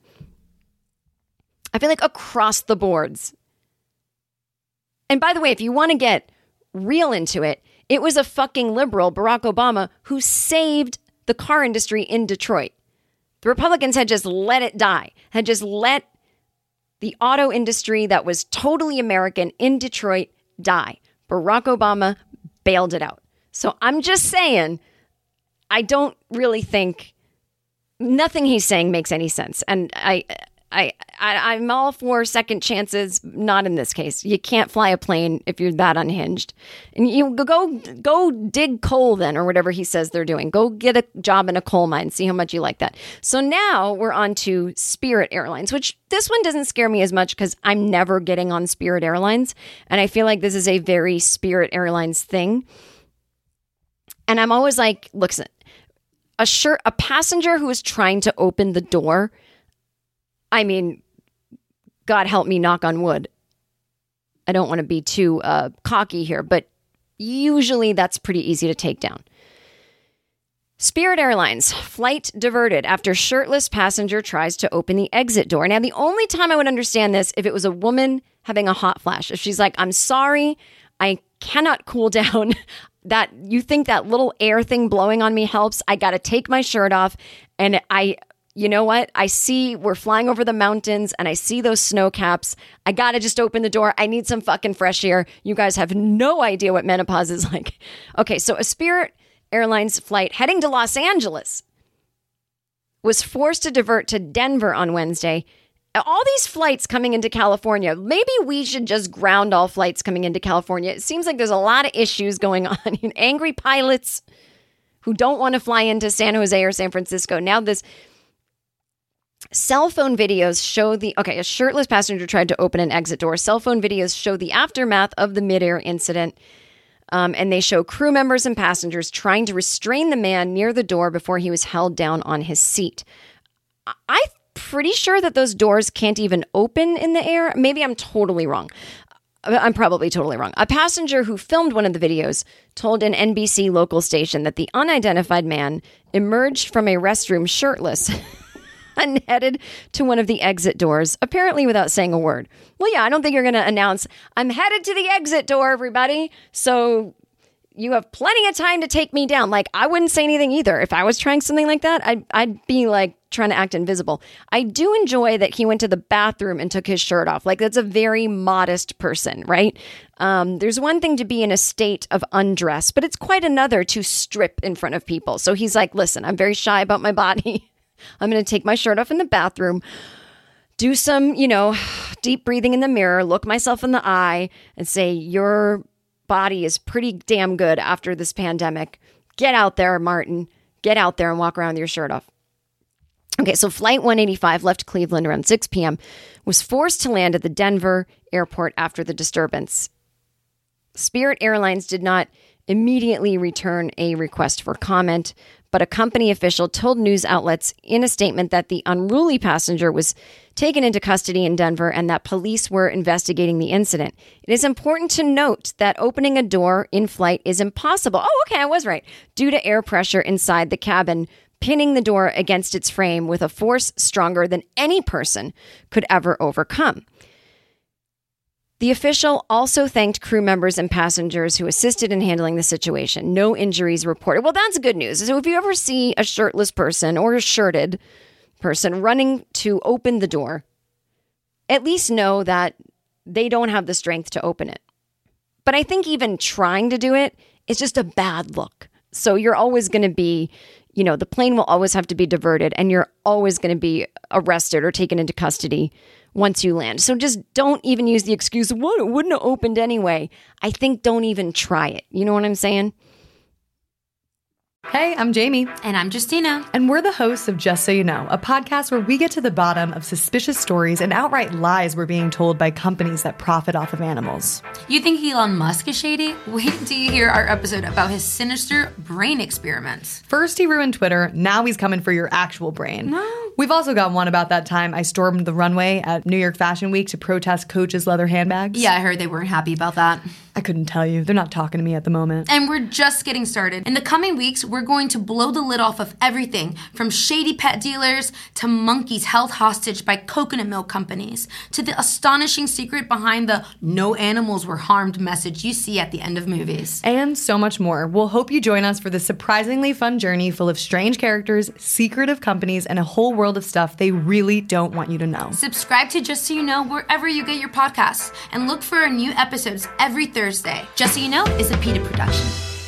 I feel like across the boards. And by the way, if you want to get real into it, it was a fucking liberal, Barack Obama, who saved the car industry in Detroit. The Republicans had just let it die, had just let the auto industry that was totally American in Detroit die. Barack Obama bailed it out. So I'm just saying, I don't really think nothing he's saying makes any sense. And I'm all for second chances. Not in this case. You can't fly a plane if you're that unhinged. And you go dig coal then, or whatever he says they're doing. Go get a job in a coal mine. See how much you like that. So now we're on to Spirit Airlines, which this one doesn't scare me as much because I'm never getting on Spirit Airlines. And I feel like this is a very Spirit Airlines thing. And I'm always like, listen, a passenger who is trying to open the door, I mean, God help me, knock on wood. I don't want to be too cocky here, but usually that's pretty easy to take down. Spirit Airlines, flight diverted after shirtless passenger tries to open the exit door. Now, the only time I would understand this, if it was a woman having a hot flash. If she's like, I'm sorry, I cannot cool down. That you think that little air thing blowing on me helps. I got to take my shirt off. And you know what? I see we're flying over the mountains and I see those snow caps. I got to just open the door. I need some fucking fresh air. You guys have no idea what menopause is like. Okay, so a Spirit Airlines flight heading to Los Angeles was forced to divert to Denver on Wednesday. All these flights coming into California, maybe we should just ground all flights coming into California. It seems like there's a lot of issues going on. Angry pilots who don't want to fly into San Jose or San Francisco. Now this cell phone videos show a shirtless passenger tried to open an exit door. Cell phone videos show the aftermath of the midair incident. And they show crew members and passengers trying to restrain the man near the door before he was held down on his seat. I'm pretty sure that those doors can't even open in the air. Maybe I'm totally wrong. I'm probably totally wrong. A passenger who filmed one of the videos told an NBC local station that the unidentified man emerged from a restroom shirtless and headed to one of the exit doors, apparently without saying a word. Well, yeah, I don't think you're going to announce, I'm headed to the exit door, everybody. So you have plenty of time to take me down. Like, I wouldn't say anything either. If I was trying something like that, I'd be like trying to act invisible. I do enjoy that he went to the bathroom and took his shirt off. Like, that's a very modest person, right? There's one thing to be in a state of undress, but it's quite another to strip in front of people. So he's like, listen, I'm very shy about my body. I'm going to take my shirt off in the bathroom, do some, deep breathing in the mirror, look myself in the eye and say, your body is pretty damn good after this pandemic. Get out there, Martin. Get out there and walk around with your shirt off. Okay, so Flight 185 left Cleveland around 6 p.m., was forced to land at the Denver airport after the disturbance. Spirit Airlines did not immediately return a request for comment, but a company official told news outlets in a statement that the unruly passenger was taken into custody in Denver and that police were investigating the incident. It is important to note that opening a door in flight is impossible. Oh, okay, I was right. Due to air pressure inside the cabin, pinning the door against its frame with a force stronger than any person could ever overcome. The official also thanked crew members and passengers who assisted in handling the situation. No injuries reported. Well, that's good news. So if you ever see a shirtless person or a shirted person running to open the door, at least know that they don't have the strength to open it. But I think even trying to do it is just a bad look. So you're always going to be, the plane will always have to be diverted and you're always going to be arrested or taken into custody once you land. So just don't even use the excuse, well, it wouldn't have opened anyway. I think don't even try it. You know what I'm saying? Hey, I'm Jamie. And I'm Justina. And we're the hosts of Just So You Know, a podcast where we get to the bottom of suspicious stories and outright lies we're being told by companies that profit off of animals. You think Elon Musk is shady? Wait till you hear our episode about his sinister brain experiments. First he ruined Twitter, now he's coming for your actual brain. No. We've also got one about that time I stormed the runway at New York Fashion Week to protest Coach's leather handbags. Yeah, I heard they weren't happy about that. I couldn't tell you. They're not talking to me at the moment. And we're just getting started. In the coming weeks, we're going to blow the lid off of everything from shady pet dealers to monkeys held hostage by coconut milk companies to the astonishing secret behind the no animals were harmed message you see at the end of movies. And so much more. We'll hope you join us for this surprisingly fun journey full of strange characters, secretive companies, and a whole world of stuff they really don't want you to know. Subscribe to Just So You Know wherever you get your podcasts and look for our new episodes every Thursday. Just So You Know is a PETA production.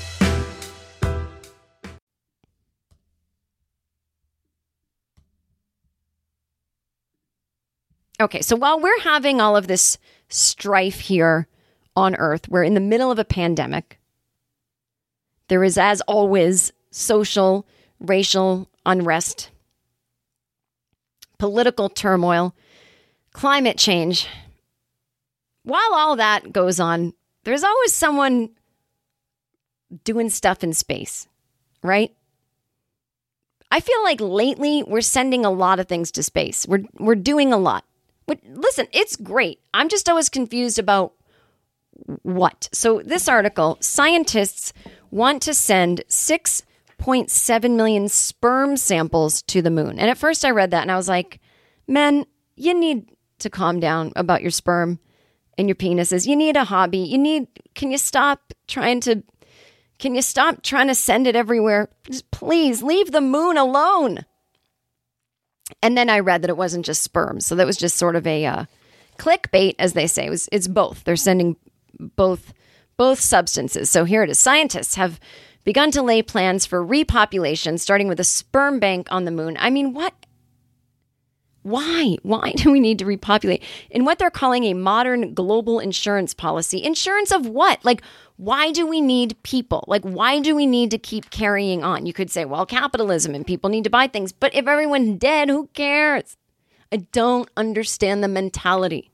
Okay, so while we're having all of this strife here on Earth, we're in the middle of a pandemic. There is, as always, social, racial unrest, political turmoil, climate change. While all that goes on, there's always someone doing stuff in space, right? I feel like lately we're sending a lot of things to space. We're doing a lot. Listen, it's great. I'm just always confused about what. So this article, scientists want to send 6.7 million sperm samples to the moon. And at first I read that and I was like, men, you need to calm down about your sperm and your penises. You need a hobby. Can you stop trying to send it everywhere? Just please leave the moon alone. And then I read that it wasn't just sperm. So that was just sort of a clickbait, as they say. It's both. They're sending both substances. So here it is. Scientists have begun to lay plans for repopulation, starting with a sperm bank on the moon. I mean, what? Why? Why do we need to repopulate? In what they're calling a modern global insurance policy. Insurance of what? Like, why do we need people? Like, why do we need to keep carrying on? You could say, well, capitalism and people need to buy things. But if everyone's dead, who cares? I don't understand the mentality.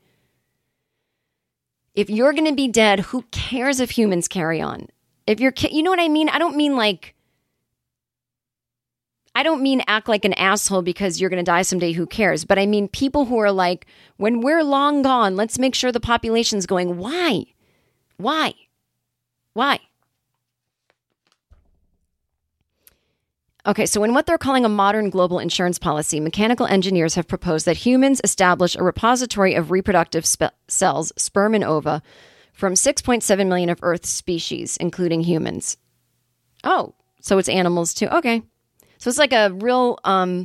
If you're going to be dead, who cares if humans carry on? If you're, you know what I mean? I don't mean like, I don't mean act like an asshole because you're going to die someday, who cares? But I mean people who are like, when we're long gone, let's make sure the population's going. Why? Why? Why? Okay, so in what they're calling a modern global insurance policy, mechanical engineers have proposed that humans establish a repository of reproductive cells, sperm and ova, from 6.7 million of Earth's species, including humans. Oh, so it's animals too. Okay. So it's like a real,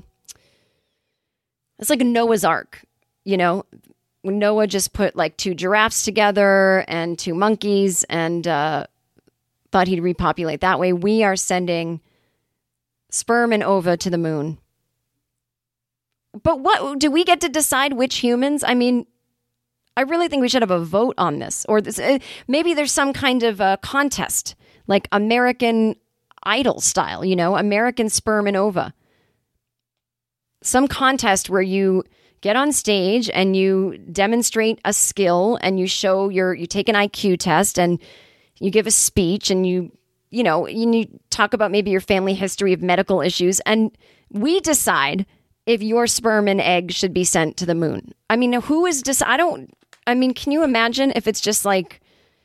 it's like a Noah's Ark, you know? When Noah just put like 2 giraffes together and 2 monkeys and thought he'd repopulate that way. We are sending sperm and ova to the moon. But what, do we get to decide which humans? I mean, I really think we should have a vote on this. Or this, maybe there's some kind of contest, like American Idol style, you know, American sperm and ova. Some contest where you get on stage and you demonstrate a skill and you show you take an IQ test and you give a speech and you talk about maybe your family history of medical issues, and we decide if your sperm and egg should be sent to the moon. I mean, who is can you imagine if it's just like,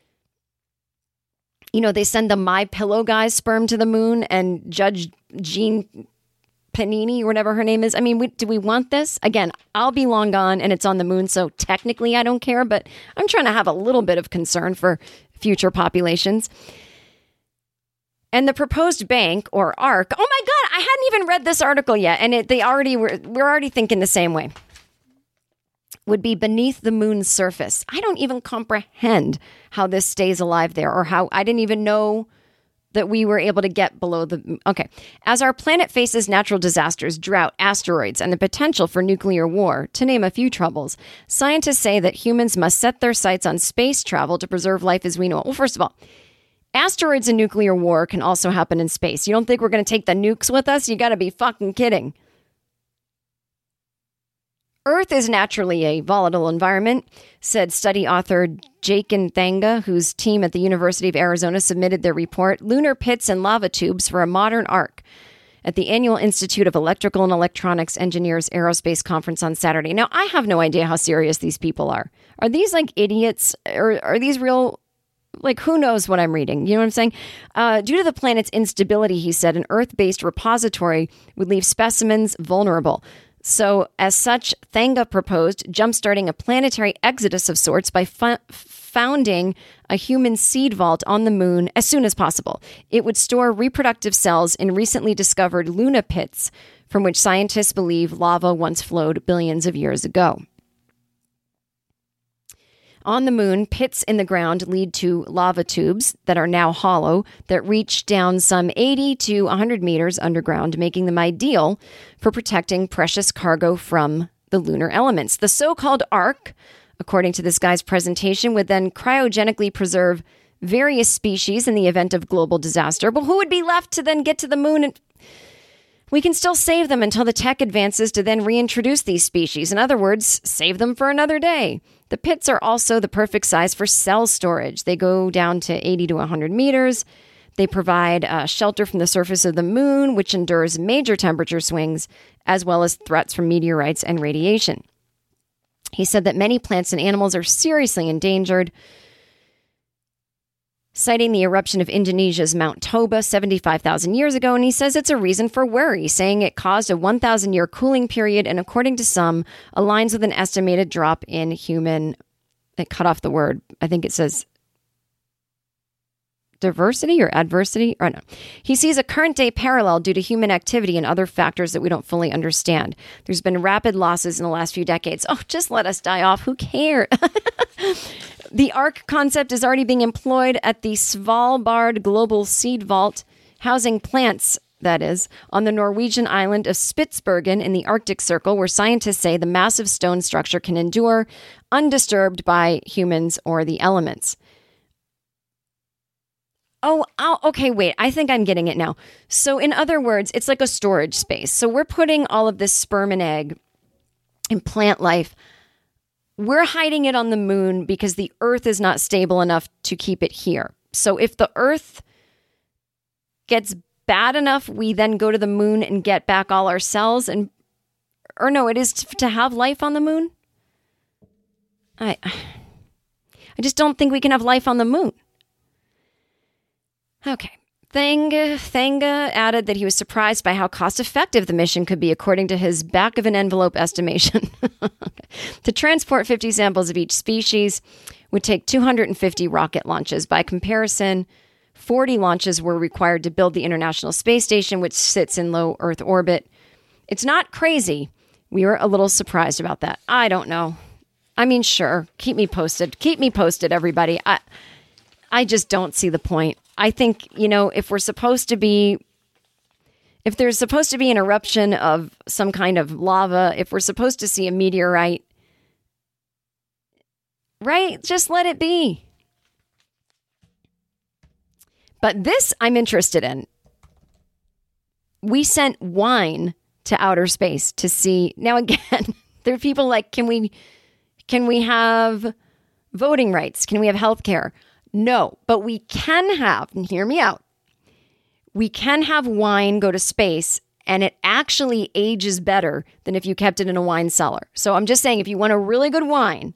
you know, they send the MyPillow guy's sperm to the moon and Judge Jean Panini or whatever her name is. I mean, do we want this? Again, I'll be long gone and it's on the moon, so technically I don't care, but I'm trying to have a little bit of concern for future populations. And the proposed bank, or ARC, oh my God, I hadn't even read this article yet, and we're already thinking the same way, would be beneath the moon's surface. I don't even comprehend how this stays alive there, or how I didn't even know that we were able to get below the... Okay. As our planet faces natural disasters, drought, asteroids, and the potential for nuclear war, to name a few troubles, scientists say that humans must set their sights on space travel to preserve life as we know it. Well, first of all, asteroids and nuclear war can also happen in space. You don't think we're going to take the nukes with us? You got to be fucking kidding. Earth is naturally a volatile environment, said study author Jakin Thanga, whose team at the University of Arizona submitted their report, Lunar Pits and Lava Tubes for a Modern Ark, at the Annual Institute of Electrical and Electronics Engineers Aerospace Conference on Saturday. Now, I have no idea how serious these people are. Are these like idiots, or are these real... Like, who knows what I'm reading? You know what I'm saying? Due to the planet's instability, he said, an Earth-based repository would leave specimens vulnerable. So, as such, Thanga proposed jumpstarting a planetary exodus of sorts by founding a human seed vault on the moon as soon as possible. It would store reproductive cells in recently discovered Luna pits, from which scientists believe lava once flowed billions of years ago. On the moon, pits in the ground lead to lava tubes that are now hollow that reach down some 80 to 100 meters underground, making them ideal for protecting precious cargo from the lunar elements. The so-called Ark, according to this guy's presentation, would then cryogenically preserve various species in the event of global disaster. But who would be left to then get to the moon? And we can still save them until the tech advances to then reintroduce these species. In other words, save them for another day. The pits are also the perfect size for cell storage. They go down to 80 to 100 meters. They provide shelter from the surface of the moon, which endures major temperature swings, as well as threats from meteorites and radiation. He said that many plants and animals are seriously endangered, citing the eruption of Indonesia's Mount Toba 75,000 years ago, and he says it's a reason for worry, saying it caused a 1,000-year cooling period and, according to some, aligns with an estimated drop in human... It cut off the word. I think it says diversity or adversity. Or no. He sees a current-day parallel due to human activity and other factors that we don't fully understand. There's been rapid losses in the last few decades. Oh, just let us die off. Who cares? The Ark concept is already being employed at the Svalbard Global Seed Vault, housing plants, that is, on the Norwegian island of Spitsbergen in the Arctic Circle, where scientists say the massive stone structure can endure undisturbed by humans or the elements. Oh, okay, wait, I think I'm getting it now. So in other words, it's like a storage space. So we're putting all of this sperm and egg and plant life. We're hiding it on the moon because the Earth is not stable enough to keep it here. So if the Earth gets bad enough we then go to the moon and get back all our cells? Or no, it is to have life on the moon? I just don't think we can have life on the moon. Okay. Thanga added that he was surprised by how cost-effective the mission could be, according to his back-of-an-envelope estimation. To transport 50 samples of each species would take 250 rocket launches. By comparison, 40 launches were required to build the International Space Station, which sits in low Earth orbit. It's not crazy. We were a little surprised about that. I don't know. I mean, sure. Keep me posted. Keep me posted, everybody. I just don't see the point. I think, if there's supposed to be an eruption of some kind of lava, if we're supposed to see a meteorite, right? Just let it be. But this I'm interested in. We sent wine to outer space to see. Now, again, there are people like, can we have voting rights? Can we have health care? No, but we can have, and hear me out, we can have wine go to space and it actually ages better than if you kept it in a wine cellar. So I'm just saying, if you want a really good wine,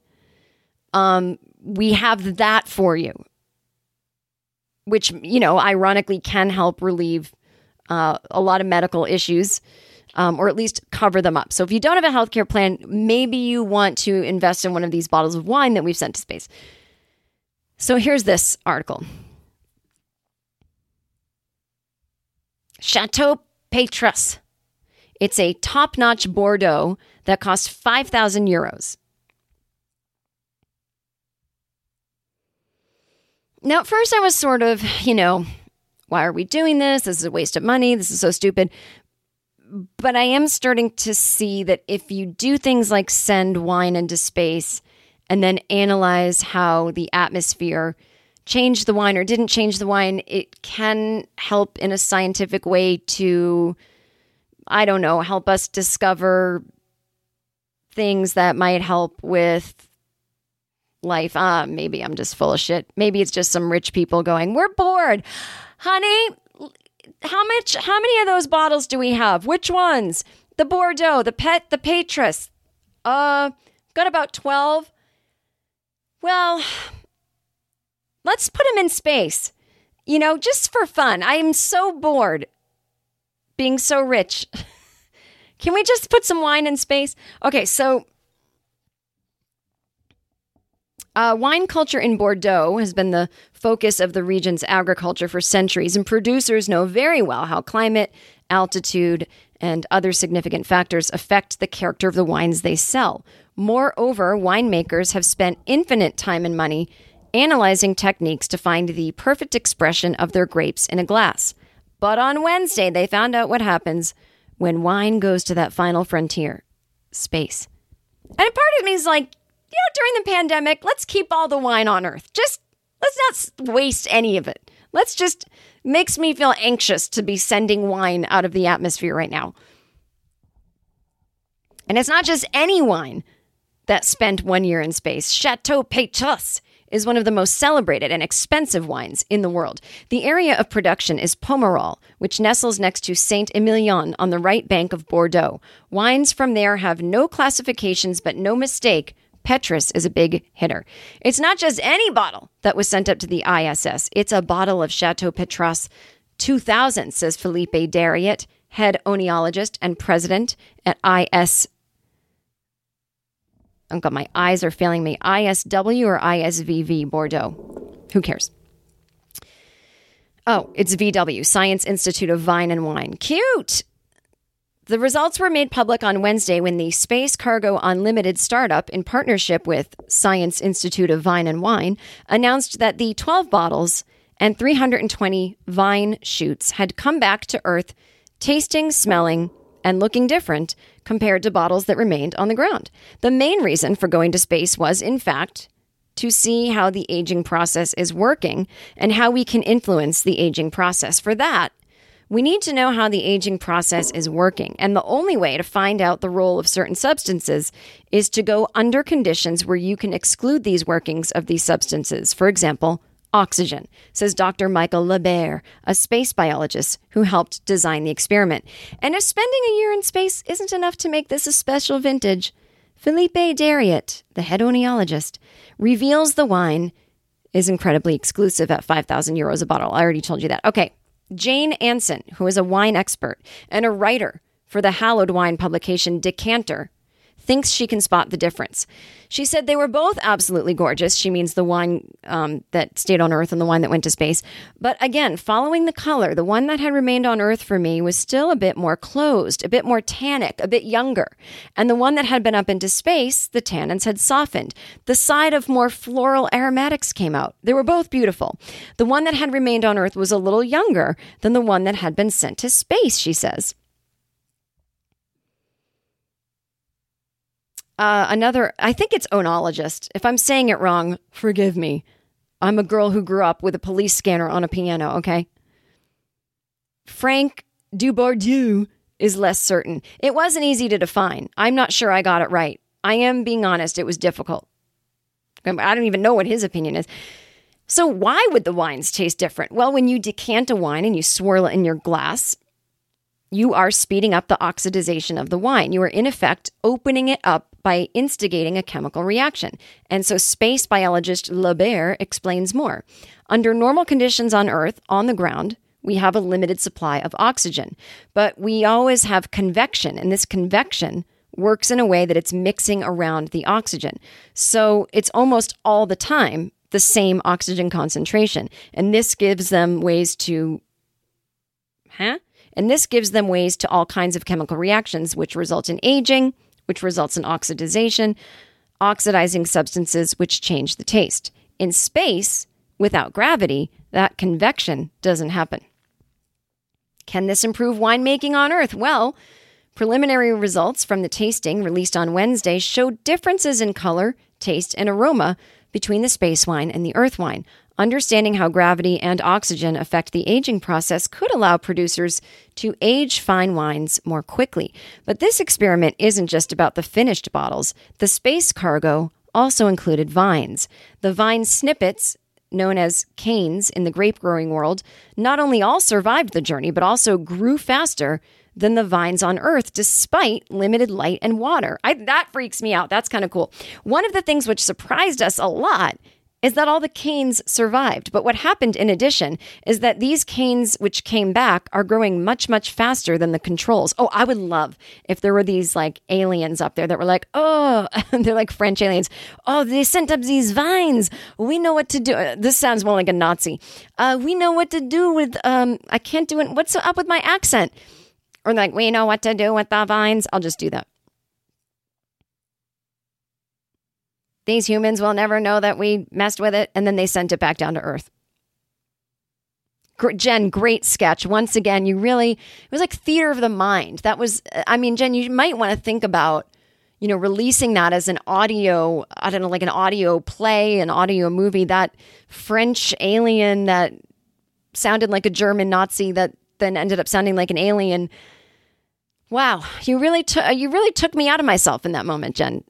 we have that for you, which, ironically can help relieve a lot of medical issues, or at least cover them up. So if you don't have a healthcare plan, maybe you want to invest in one of these bottles of wine that we've sent to space. So here's this article. Chateau Petrus. It's a top-notch Bordeaux that costs 5,000 euros. Now, at first I was sort of, why are we doing this? This is a waste of money. This is so stupid. But I am starting to see that if you do things like send wine into space and then analyze how the atmosphere changed the wine or didn't change the wine, it can help in a scientific way to, help us discover things that might help with life. Maybe I'm just full of shit. Maybe it's just some rich people going, we're bored. Honey, how many of those bottles do we have? Which ones? The Bordeaux, the Petrus. Got about 12. Well, let's put them in space, just for fun. I am so bored being so rich. Can we just put some wine in space? Okay, so wine culture in Bordeaux has been the focus of the region's agriculture for centuries, and producers know very well how climate, altitude, and other significant factors affect the character of the wines they sell. Moreover, winemakers have spent infinite time and money analyzing techniques to find the perfect expression of their grapes in a glass. But on Wednesday, they found out what happens when wine goes to that final frontier, space. And a part of me is like, during the pandemic, let's keep all the wine on Earth. Let's not waste any of it. Makes me feel anxious to be sending wine out of the atmosphere right now. And it's not just any wine that spent 1 year in space. Chateau Petrus is one of the most celebrated and expensive wines in the world. The area of production is Pomerol, which nestles next to Saint-Emilion on the right bank of Bordeaux. Wines from there have no classifications, but no mistake, Petrus is a big hitter. It's not just any bottle that was sent up to the ISS. It's a bottle of Chateau Petrus 2000, says Philippe Dariet, head oenologist and president at Oh God, my eyes are failing me. ISW or ISVV Bordeaux? Who cares? Oh, it's VW, Science Institute of Vine and Wine. Cute! The results were made public on Wednesday when the Space Cargo Unlimited startup, in partnership with Science Institute of Vine and Wine, announced that the 12 bottles and 320 vine shoots had come back to Earth tasting, smelling, and looking different compared to bottles that remained on the ground. The main reason for going to space was, in fact, to see how the aging process is working and how we can influence the aging process. For that, we need to know how the aging process is working. And the only way to find out the role of certain substances is to go under conditions where you can exclude these workings of these substances. For example, Oxygen, says Dr. Michael Lebert, a space biologist who helped design the experiment. And if spending a year in space isn't enough to make this a special vintage, Philippe Dariot, the head oenologist, reveals the wine is incredibly exclusive at 5,000 euros a bottle. I already told you that. Okay, Jane Anson, who is a wine expert and a writer for the hallowed wine publication Decanter, thinks she can spot the difference. She said they were both absolutely gorgeous. She means the wine that stayed on Earth and the wine that went to space. But again, following the color, the one that had remained on Earth for me was still a bit more closed, a bit more tannic, a bit younger. And the one that had been up into space, the tannins had softened. The side of more floral aromatics came out. They were both beautiful. The one that had remained on Earth was a little younger than the one that had been sent to space, she says. Another, I think it's oenologist. If I'm saying it wrong, forgive me. I'm a girl who grew up with a police scanner on a piano, okay? Frank Dubourdieu is less certain. It wasn't easy to define. I'm not sure I got it right. I am being honest, it was difficult. I don't even know what his opinion is. So why would the wines taste different? Well, when you decant a wine and you swirl it in your glass, you are speeding up the oxidization of the wine. You are, in effect, opening it up by instigating a chemical reaction. And so space biologist Lebert explains more. Under normal conditions on Earth, on the ground, we have a limited supply of oxygen. But we always have convection, and this convection works in a way that it's mixing around the oxygen. So it's almost all the time the same oxygen concentration. And this gives them ways to... And this gives them ways to all kinds of chemical reactions, which result in aging, which results in oxidization, oxidizing substances which change the taste. In space, without gravity, that convection doesn't happen. Can this improve winemaking on Earth? Well, preliminary results from the tasting released on Wednesday showed differences in color, taste, and aroma between the space wine and the Earth wine. Understanding how gravity and oxygen affect the aging process could allow producers to age fine wines more quickly. But this experiment isn't just about the finished bottles. The space cargo also included vines. The vine snippets, known as canes in the grape growing world, not only all survived the journey, but also grew faster than the vines on Earth, despite limited light and water. That freaks me out. That's kind of cool. One of the things which surprised us a lot is that all the canes survived. But what happened in addition is that these canes which came back are growing much, much faster than the controls. Oh, I would love if there were these like aliens up there that were like, oh, they're like French aliens. Oh, they sent up these vines. We know what to do. This sounds more like a Nazi. We know what to do with, I can't do it. What's up with my accent? Or like, we know what to do with the vines. I'll just do that. These humans will never know that we messed with it, and then they sent it back down to Earth. Jen, great sketch. Once again, it was like theater of the mind. That was, Jen, you might want to think about, releasing that as an audio, I don't know, like an audio play, an audio movie. That French alien that sounded like a German Nazi that then ended up sounding like an alien. Wow, you really took me out of myself in that moment, Jen.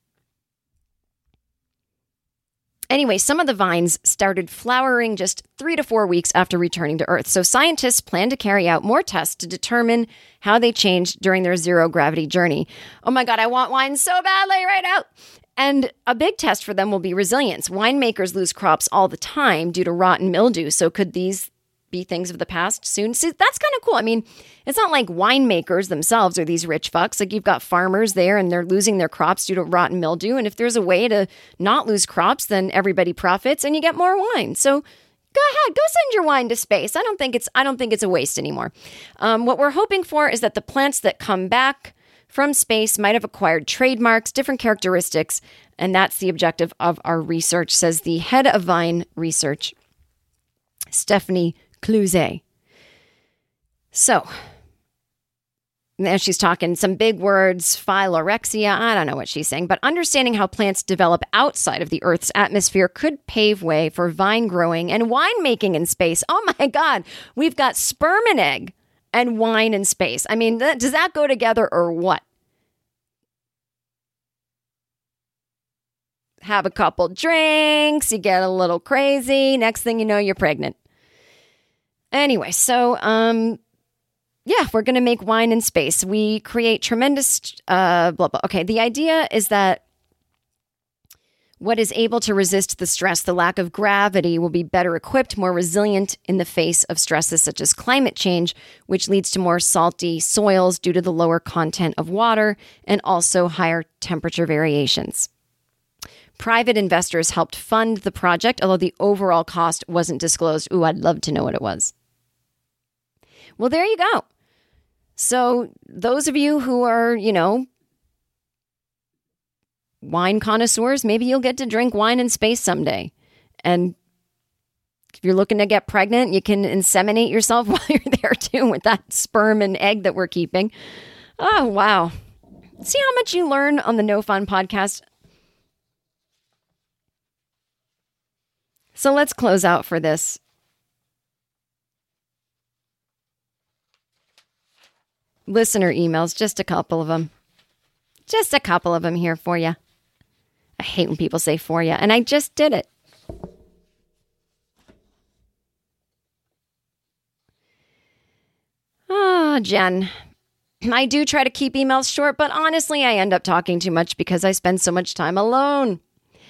Anyway, some of the vines started flowering just 3 to 4 weeks after returning to Earth. So scientists plan to carry out more tests to determine how they changed during their zero-gravity journey. Oh my God, I want wine so badly right now. And a big test for them will be resilience. Winemakers lose crops all the time due to rot and mildew. So could these be things of the past soon? See, that's kind of cool. I mean, it's not like winemakers themselves are these rich fucks. Like, you've got farmers there and they're losing their crops due to rot and mildew. And if there's a way to not lose crops, then everybody profits and you get more wine. So go ahead, go send your wine to space. I don't think it's a waste anymore. What we're hoping for is that the plants that come back from space might have acquired trademarks, different characteristics, and that's the objective of our research, says the head of vine research, Stephanie Cluzet. So, now she's talking some big words, phylorexia, I don't know what she's saying, but understanding how plants develop outside of the Earth's atmosphere could pave way for vine growing and winemaking in space. Oh my God, we've got sperm and egg and wine in space. I mean, does that go together or what? have a couple drinks, you get a little crazy. Next thing you know, you're pregnant. Anyway, so, yeah, we're going to make wine in space. We create tremendous, blah, blah. Okay, the idea is that what is able to resist the stress, the lack of gravity, will be better equipped, more resilient in the face of stresses such as climate change, which leads to more salty soils due to the lower content of water and also higher temperature variations. Private investors helped fund the project, although the overall cost wasn't disclosed. Ooh, I'd love to know what it was. Well, there you go. So those of you who are, wine connoisseurs, maybe you'll get to drink wine in space someday. And if you're looking to get pregnant, you can inseminate yourself while you're there too with that sperm and egg that we're keeping. Oh, wow. See how much you learn on the No Fun podcast? So let's close out for this. Listener emails, just a couple of them. Just a couple of them here for you. I hate when people say for you, and I just did it. Oh, Jen. I do try to keep emails short, but honestly, I end up talking too much because I spend so much time alone.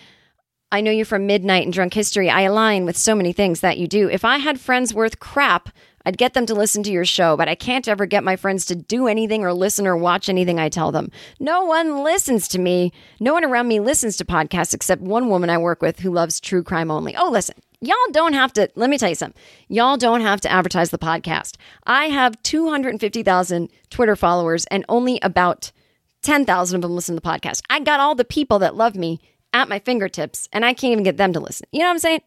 I know you're from Midnight and Drunk History. I align with so many things that you do. If I had friends worth crap, I'd get them to listen to your show, but I can't ever get my friends to do anything or listen or watch anything I tell them. No one listens to me. No one around me listens to podcasts except one woman I work with who loves true crime only. Oh, listen, y'all don't have to, let me tell you something. Y'all don't have to advertise the podcast. I have 250,000 Twitter followers and only about 10,000 of them listen to the podcast. I got all the people that love me at my fingertips, and I can't even get them to listen. You know what I'm saying?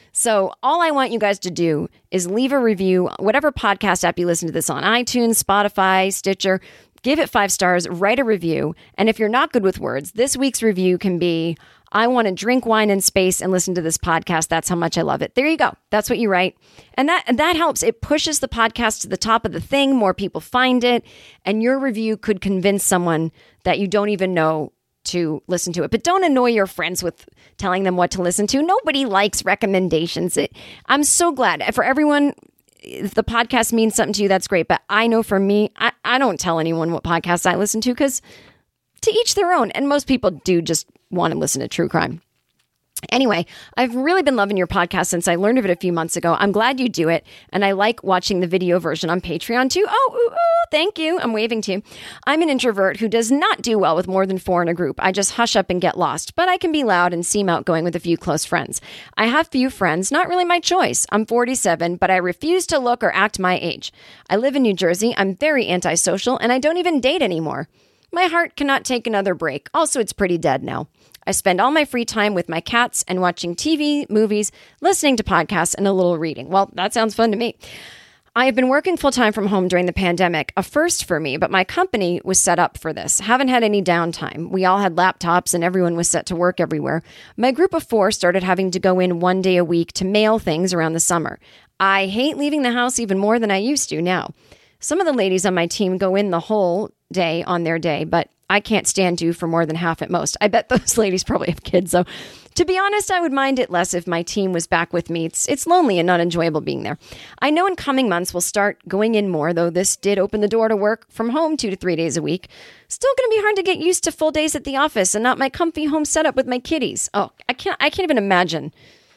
So all I want you guys to do is leave a review, whatever podcast app you listen to this on, iTunes, Spotify, Stitcher, give it 5 stars, write a review. And if you're not good with words, this week's review can be, I want to drink wine in space and listen to this podcast. That's how much I love it. There you go. That's what you write. And that helps. It pushes the podcast to the top of the thing. More people find it. And your review could convince someone that you don't even know to listen to it. But don't annoy your friends with telling them what to listen to. Nobody likes recommendations. I'm so glad for everyone. If the podcast means something to you, that's great. But I know for me, I don't tell anyone what podcasts I listen to because to each their own. And most people do just want to listen to true crime. Anyway, I've really been loving your podcast since I learned of it a few months ago. I'm glad you do it. And I like watching the video version on Patreon too. Oh, thank you. I'm waving to you. I'm an introvert who does not do well with more than 4 in a group. I just hush up and get lost, but I can be loud and seem outgoing with a few close friends. I have few friends, not really my choice. I'm 47, but I refuse to look or act my age. I live in New Jersey. I'm very antisocial and I don't even date anymore. My heart cannot take another break. Also, it's pretty dead now. I spend all my free time with my cats and watching TV, movies, listening to podcasts, and a little reading. Well, that sounds fun to me. I have been working full-time from home during the pandemic, a first for me, but my company was set up for this. Haven't had any downtime. We all had laptops and everyone was set to work everywhere. My group of 4 started having to go in 1 day a week to mail things around the summer. I hate leaving the house even more than I used to now. Some of the ladies on my team go in the whole day on their day, but I can't stand to for more than half at most. I bet those ladies probably have kids, so to be honest, I would mind it less if my team was back with me. It's lonely and not enjoyable being there. I know in coming months we'll start going in more, though this did open the door to work from home 2 to 3 days a week. Still going to be hard to get used to full days at the office and not my comfy home setup with my kitties. Oh, I can't even imagine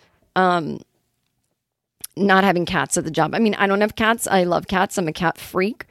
not having cats at the job. I mean, I don't have cats. I love cats. I'm a cat freak.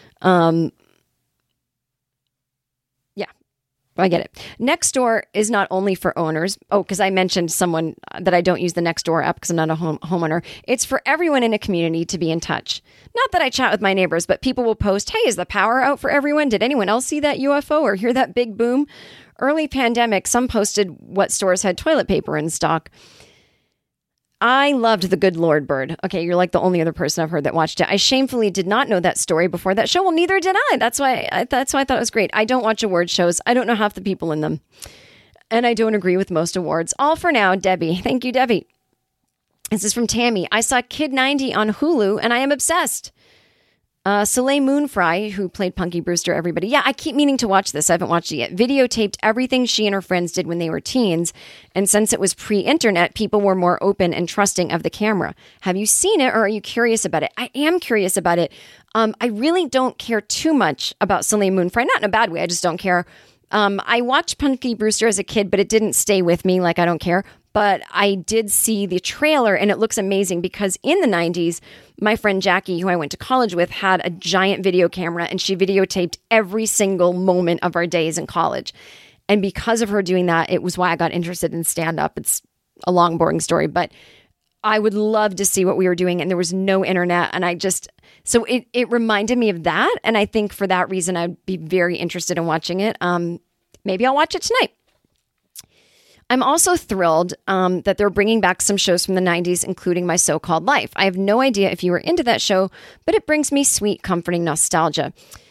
I get it. Nextdoor is not only for owners. Oh, because I mentioned someone that I don't use the Nextdoor app because I'm not a homeowner. It's for everyone in a community to be in touch. Not that I chat with my neighbors, but people will post, hey, is the power out for everyone? Did anyone else see that UFO or hear that big boom? Early pandemic, some posted what stores had toilet paper in stock. I loved The Good Lord Bird. Okay, you're like the only other person I've heard that watched it. I shamefully did not know that story before that show. Well, neither did I. That's why I thought it was great. I don't watch award shows. I don't know half the people in them. And I don't agree with most awards. All for now, Debbie. Thank you, Debbie. This is from Tammy. I saw Kid 90 on Hulu, and I am obsessed. Soleil Moonfry, who played Punky Brewster, everybody. Yeah, I keep meaning to watch this. I haven't watched it yet. Videotaped everything she and her friends did when they were teens. And since it was pre-internet, people were more open and trusting of the camera. Have you seen it or are you curious about it? I am curious about it. I really don't care too much about Soleil Moonfry. Not in a bad way. I just don't care. I watched Punky Brewster as a kid, but it didn't stay with me. Like, I don't care. But I did see the trailer and it looks amazing because in the 90s, my friend Jackie, who I went to college with, had a giant video camera and she videotaped every single moment of our days in college. And because of her doing that, it was why I got interested in stand-up. It's a long, boring story, but I would love to see what we were doing. And there was no internet. And so it reminded me of that. And I think for that reason, I'd be very interested in watching it. Maybe I'll watch it tonight. I'm also thrilled that they're bringing back some shows from the 90s, including My So-Called Life. I have no idea if you were into that show, but it brings me sweet, comforting nostalgia.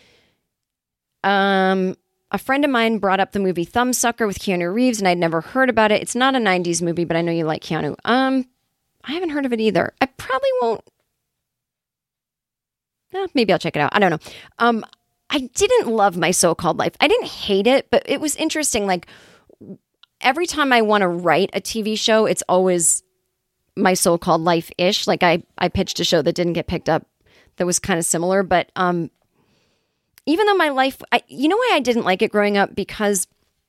A friend of mine brought up the movie Thumbsucker with Keanu Reeves, and I'd never heard about it. It's not a 90s movie, but I know you like Keanu. I haven't heard of it either. I probably won't. Maybe I'll check it out. I don't know. I didn't love My So-Called Life. I didn't hate it, but it was interesting. Like, every time I want to write a TV show, it's always My So-Called Life-ish. Like I pitched a show that didn't get picked up that was kind of similar. But even though my life, you know why I didn't like it growing up? Because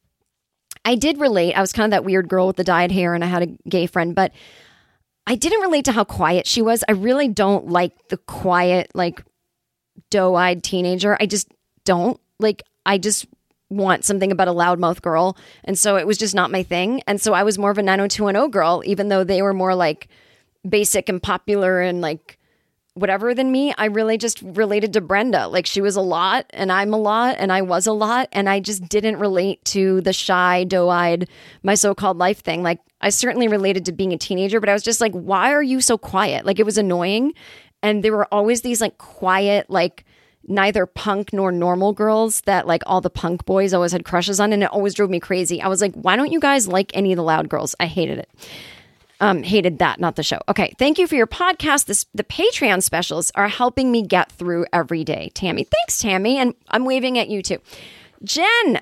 I did relate. I was kind of that weird girl with the dyed hair and I had a gay friend, but I didn't relate to how quiet she was. I really don't like the quiet, like doe-eyed teenager. I just don't. Like, I just want something about a loudmouth girl. And so it was just not my thing. And so I was more of a 90210 girl, even though they were more like basic and popular and like whatever than me. I really just related to Brenda. Like, she was a lot and I'm a lot and I was a lot. And I just didn't relate to the shy, doe-eyed, My So-Called Life thing. Like, I certainly related to being a teenager, but I was just like, why are you so quiet? Like, it was annoying. And there were always these like quiet, like neither punk nor normal girls that like all the punk boys always had crushes on. And it always drove me crazy. I was like, why don't you guys like any of the loud girls? I hated it. Hated that, not the show. Okay. Thank you for your podcast. The Patreon specials are helping me get through every day. Tammy. Thanks, Tammy. And I'm waving at you too. Jen,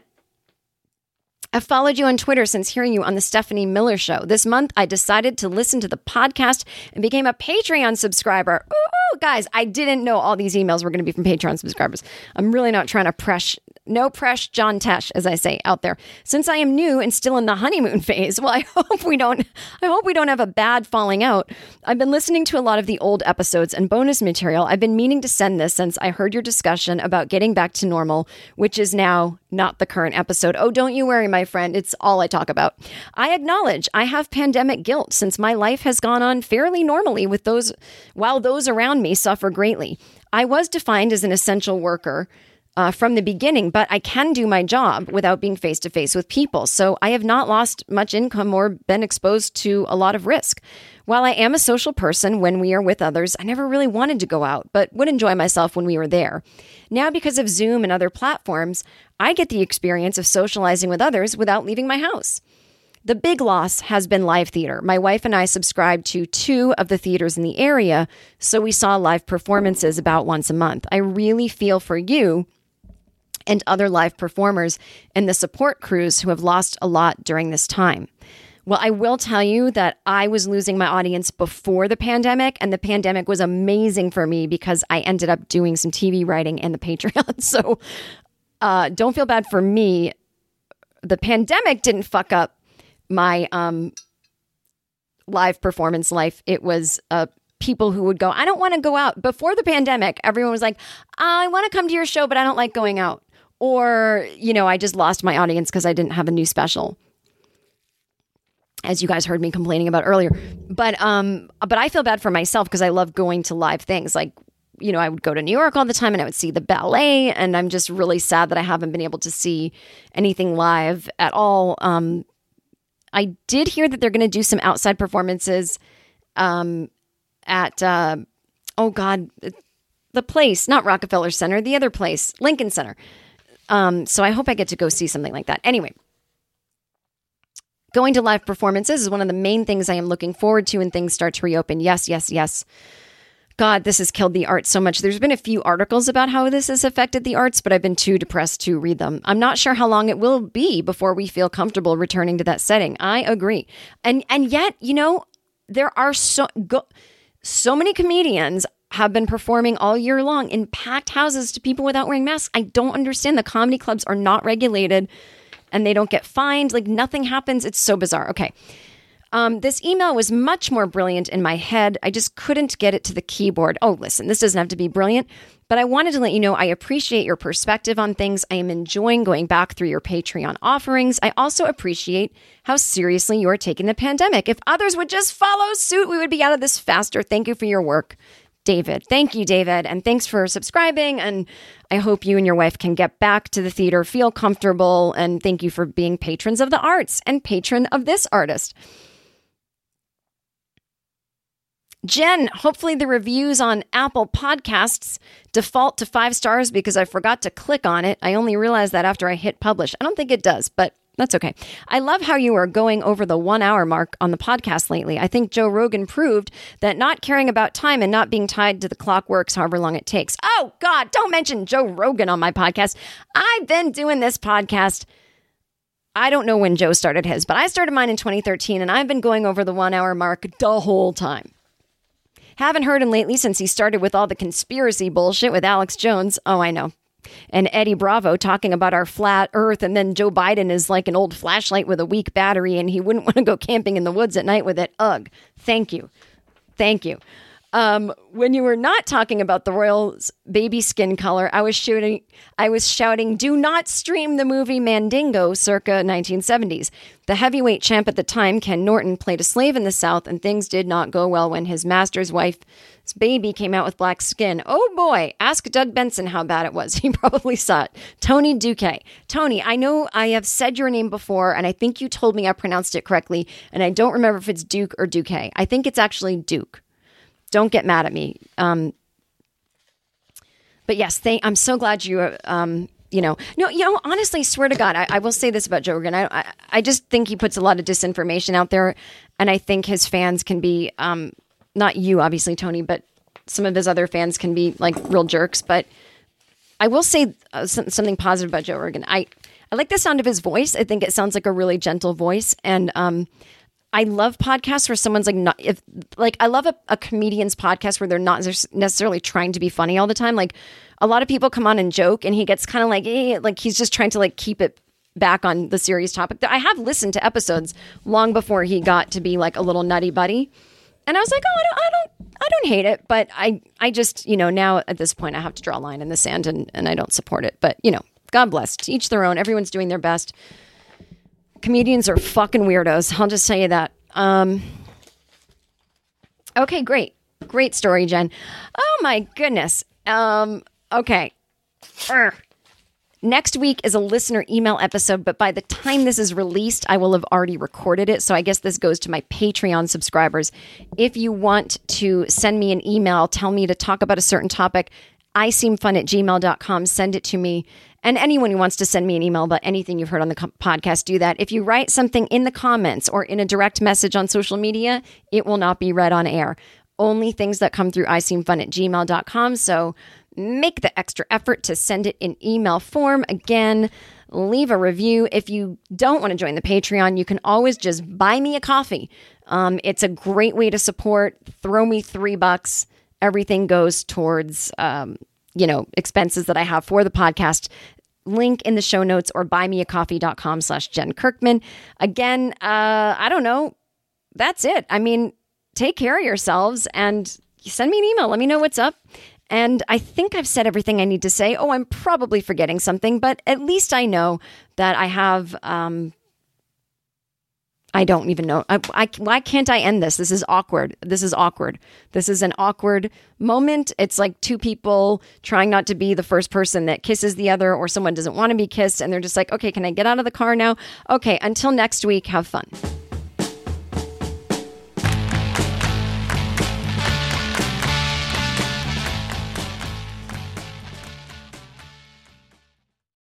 I've followed you on Twitter since hearing you on the Stephanie Miller Show. This month, I decided to listen to the podcast and became a Patreon subscriber. Ooh, guys, I didn't know all these emails were going to be from Patreon subscribers. I'm really not trying to no press John Tesh, as I say out there. Since I am new and still in the honeymoon phase, well, I hope we don't have a bad falling out. I've been listening to a lot of the old episodes and bonus material. I've been meaning to send this since I heard your discussion about getting back to normal, which is now not the current episode. Oh, don't you worry, my friend. It's all I talk about. I acknowledge I have pandemic guilt since my life has gone on fairly normally while those around me suffer greatly. I was defined as an essential worker from the beginning, but I can do my job without being face-to-face with people. So I have not lost much income or been exposed to a lot of risk. While I am a social person when we are with others, I never really wanted to go out, but would enjoy myself when we were there. Now, because of Zoom and other platforms, I get the experience of socializing with others without leaving my house. The big loss has been live theater. My wife and I subscribed to 2 of the theaters in the area, so we saw live performances about once a month. I really feel for you and other live performers and the support crews who have lost a lot during this time. Well, I will tell you that I was losing my audience before the pandemic, and the pandemic was amazing for me because I ended up doing some TV writing and the Patreon. So don't feel bad for me. The pandemic didn't fuck up my live performance life. It was people who would go, I don't want to go out. Before the pandemic, everyone was like, I want to come to your show, but I don't like going out. Or, I just lost my audience because I didn't have a new special, as you guys heard me complaining about earlier. But I feel bad for myself because I love going to live things. Like, I would go to New York all the time and I would see the ballet. And I'm just really sad that I haven't been able to see anything live at all. I did hear that they're going to do some outside performances at, the place, not Rockefeller Center, the other place, Lincoln Center. So I hope I get to go see something like that. Anyway, going to live performances is one of the main things I am looking forward to when things start to reopen. Yes, yes, yes. God, this has killed the arts so much. There's been a few articles about how this has affected the arts, but I've been too depressed to read them. I'm not sure how long it will be before we feel comfortable returning to that setting. I agree. And yet, there are so many comedians have been performing all year long in packed houses to people without wearing masks. I don't understand. The comedy clubs are not regulated and they don't get fined. Like nothing happens. It's so bizarre. Okay. This email was much more brilliant in my head. I just couldn't get it to the keyboard. Oh, listen, this doesn't have to be brilliant, but I wanted to let you know I appreciate your perspective on things. I am enjoying going back through your Patreon offerings. I also appreciate how seriously you are taking the pandemic. If others would just follow suit, we would be out of this faster. Thank you for your work, David. Thank you, David. And thanks for subscribing. And I hope you and your wife can get back to the theater, feel comfortable. And thank you for being patrons of the arts and patron of this artist. Jen, hopefully the reviews on Apple Podcasts default to 5 stars because I forgot to click on it. I only realized that after I hit publish. I don't think it does, but that's okay. I love how you are going over the 1 hour mark on the podcast lately. I think Joe Rogan proved that not caring about time and not being tied to the clock works however long it takes. Oh, God, don't mention Joe Rogan on my podcast. I've been doing this podcast. I don't know when Joe started his, but I started mine in 2013, and I've been going over the 1 hour mark the whole time. Haven't heard him lately since he started with all the conspiracy bullshit with Alex Jones. Oh, I know. And Eddie Bravo talking about our flat earth. And then Joe Biden is like an old flashlight with a weak battery and he wouldn't want to go camping in the woods at night with it. Ugh. Thank you. Thank you. When you were not talking about the Royals' baby skin color, I was shouting, do not stream the movie Mandingo circa 1970s. The heavyweight champ at the time, Ken Norton, played a slave in the South, and things did not go well when his master's wife's baby came out with black skin. Oh boy, ask Doug Benson how bad it was. He probably saw it. Tony Duque. Tony, I know I have said your name before, and I think you told me I pronounced it correctly, and I don't remember if it's Duke or Duque. I think it's actually Duke. Don't get mad at me. But yes, I'm so glad you, honestly, swear to God, I will say this about Joe Rogan. I just think he puts a lot of disinformation out there. And I think his fans can be, not you, obviously, Tony, but some of his other fans can be like real jerks. But I will say something positive about Joe Rogan. I like the sound of his voice. I think it sounds like a really gentle voice. And, I love podcasts where someone's I love a comedian's podcast where they're not necessarily trying to be funny all the time. Like a lot of people come on and joke and he gets kind of like he's just trying to like keep it back on the serious topic. I have listened to episodes long before he got to be like a little nutty buddy. And I was like, I don't hate it. But I just, now at this point I have to draw a line in the sand and I don't support it. But, God bless. To each their own. Everyone's doing their best. Comedians are fucking weirdos. I'll just tell you that. Okay, great. Great story, Jen. Oh my goodness. Okay. Next week is a listener email episode, but by the time this is released, I will have already recorded it. So I guess this goes to my Patreon subscribers. If you want to send me an email, tell me to talk about a certain topic, iseemfun@gmail.com. Send it to me. And anyone who wants to send me an email about anything you've heard on the podcast, do that. If you write something in the comments or in a direct message on social media, it will not be read on air. Only things that come through iseemfun@gmail.com. So make the extra effort to send it in email form. Again, leave a review. If you don't want to join the Patreon, you can always just buy me a coffee. It's a great way to support. Throw me $3. Everything goes towards, expenses that I have for the podcast. Link in the show notes or buymeacoffee.com/Jen Kirkman. Again, I don't know. That's it. I mean, take care of yourselves and send me an email. Let me know what's up. And I think I've said everything I need to say. Oh, I'm probably forgetting something, but at least I know that I have, I don't even know. Why can't I end this? This is awkward. This is an awkward moment. It's like two people trying not to be the first person that kisses the other, or someone doesn't want to be kissed. And they're just like, okay, can I get out of the car now? Okay, until next week, have fun.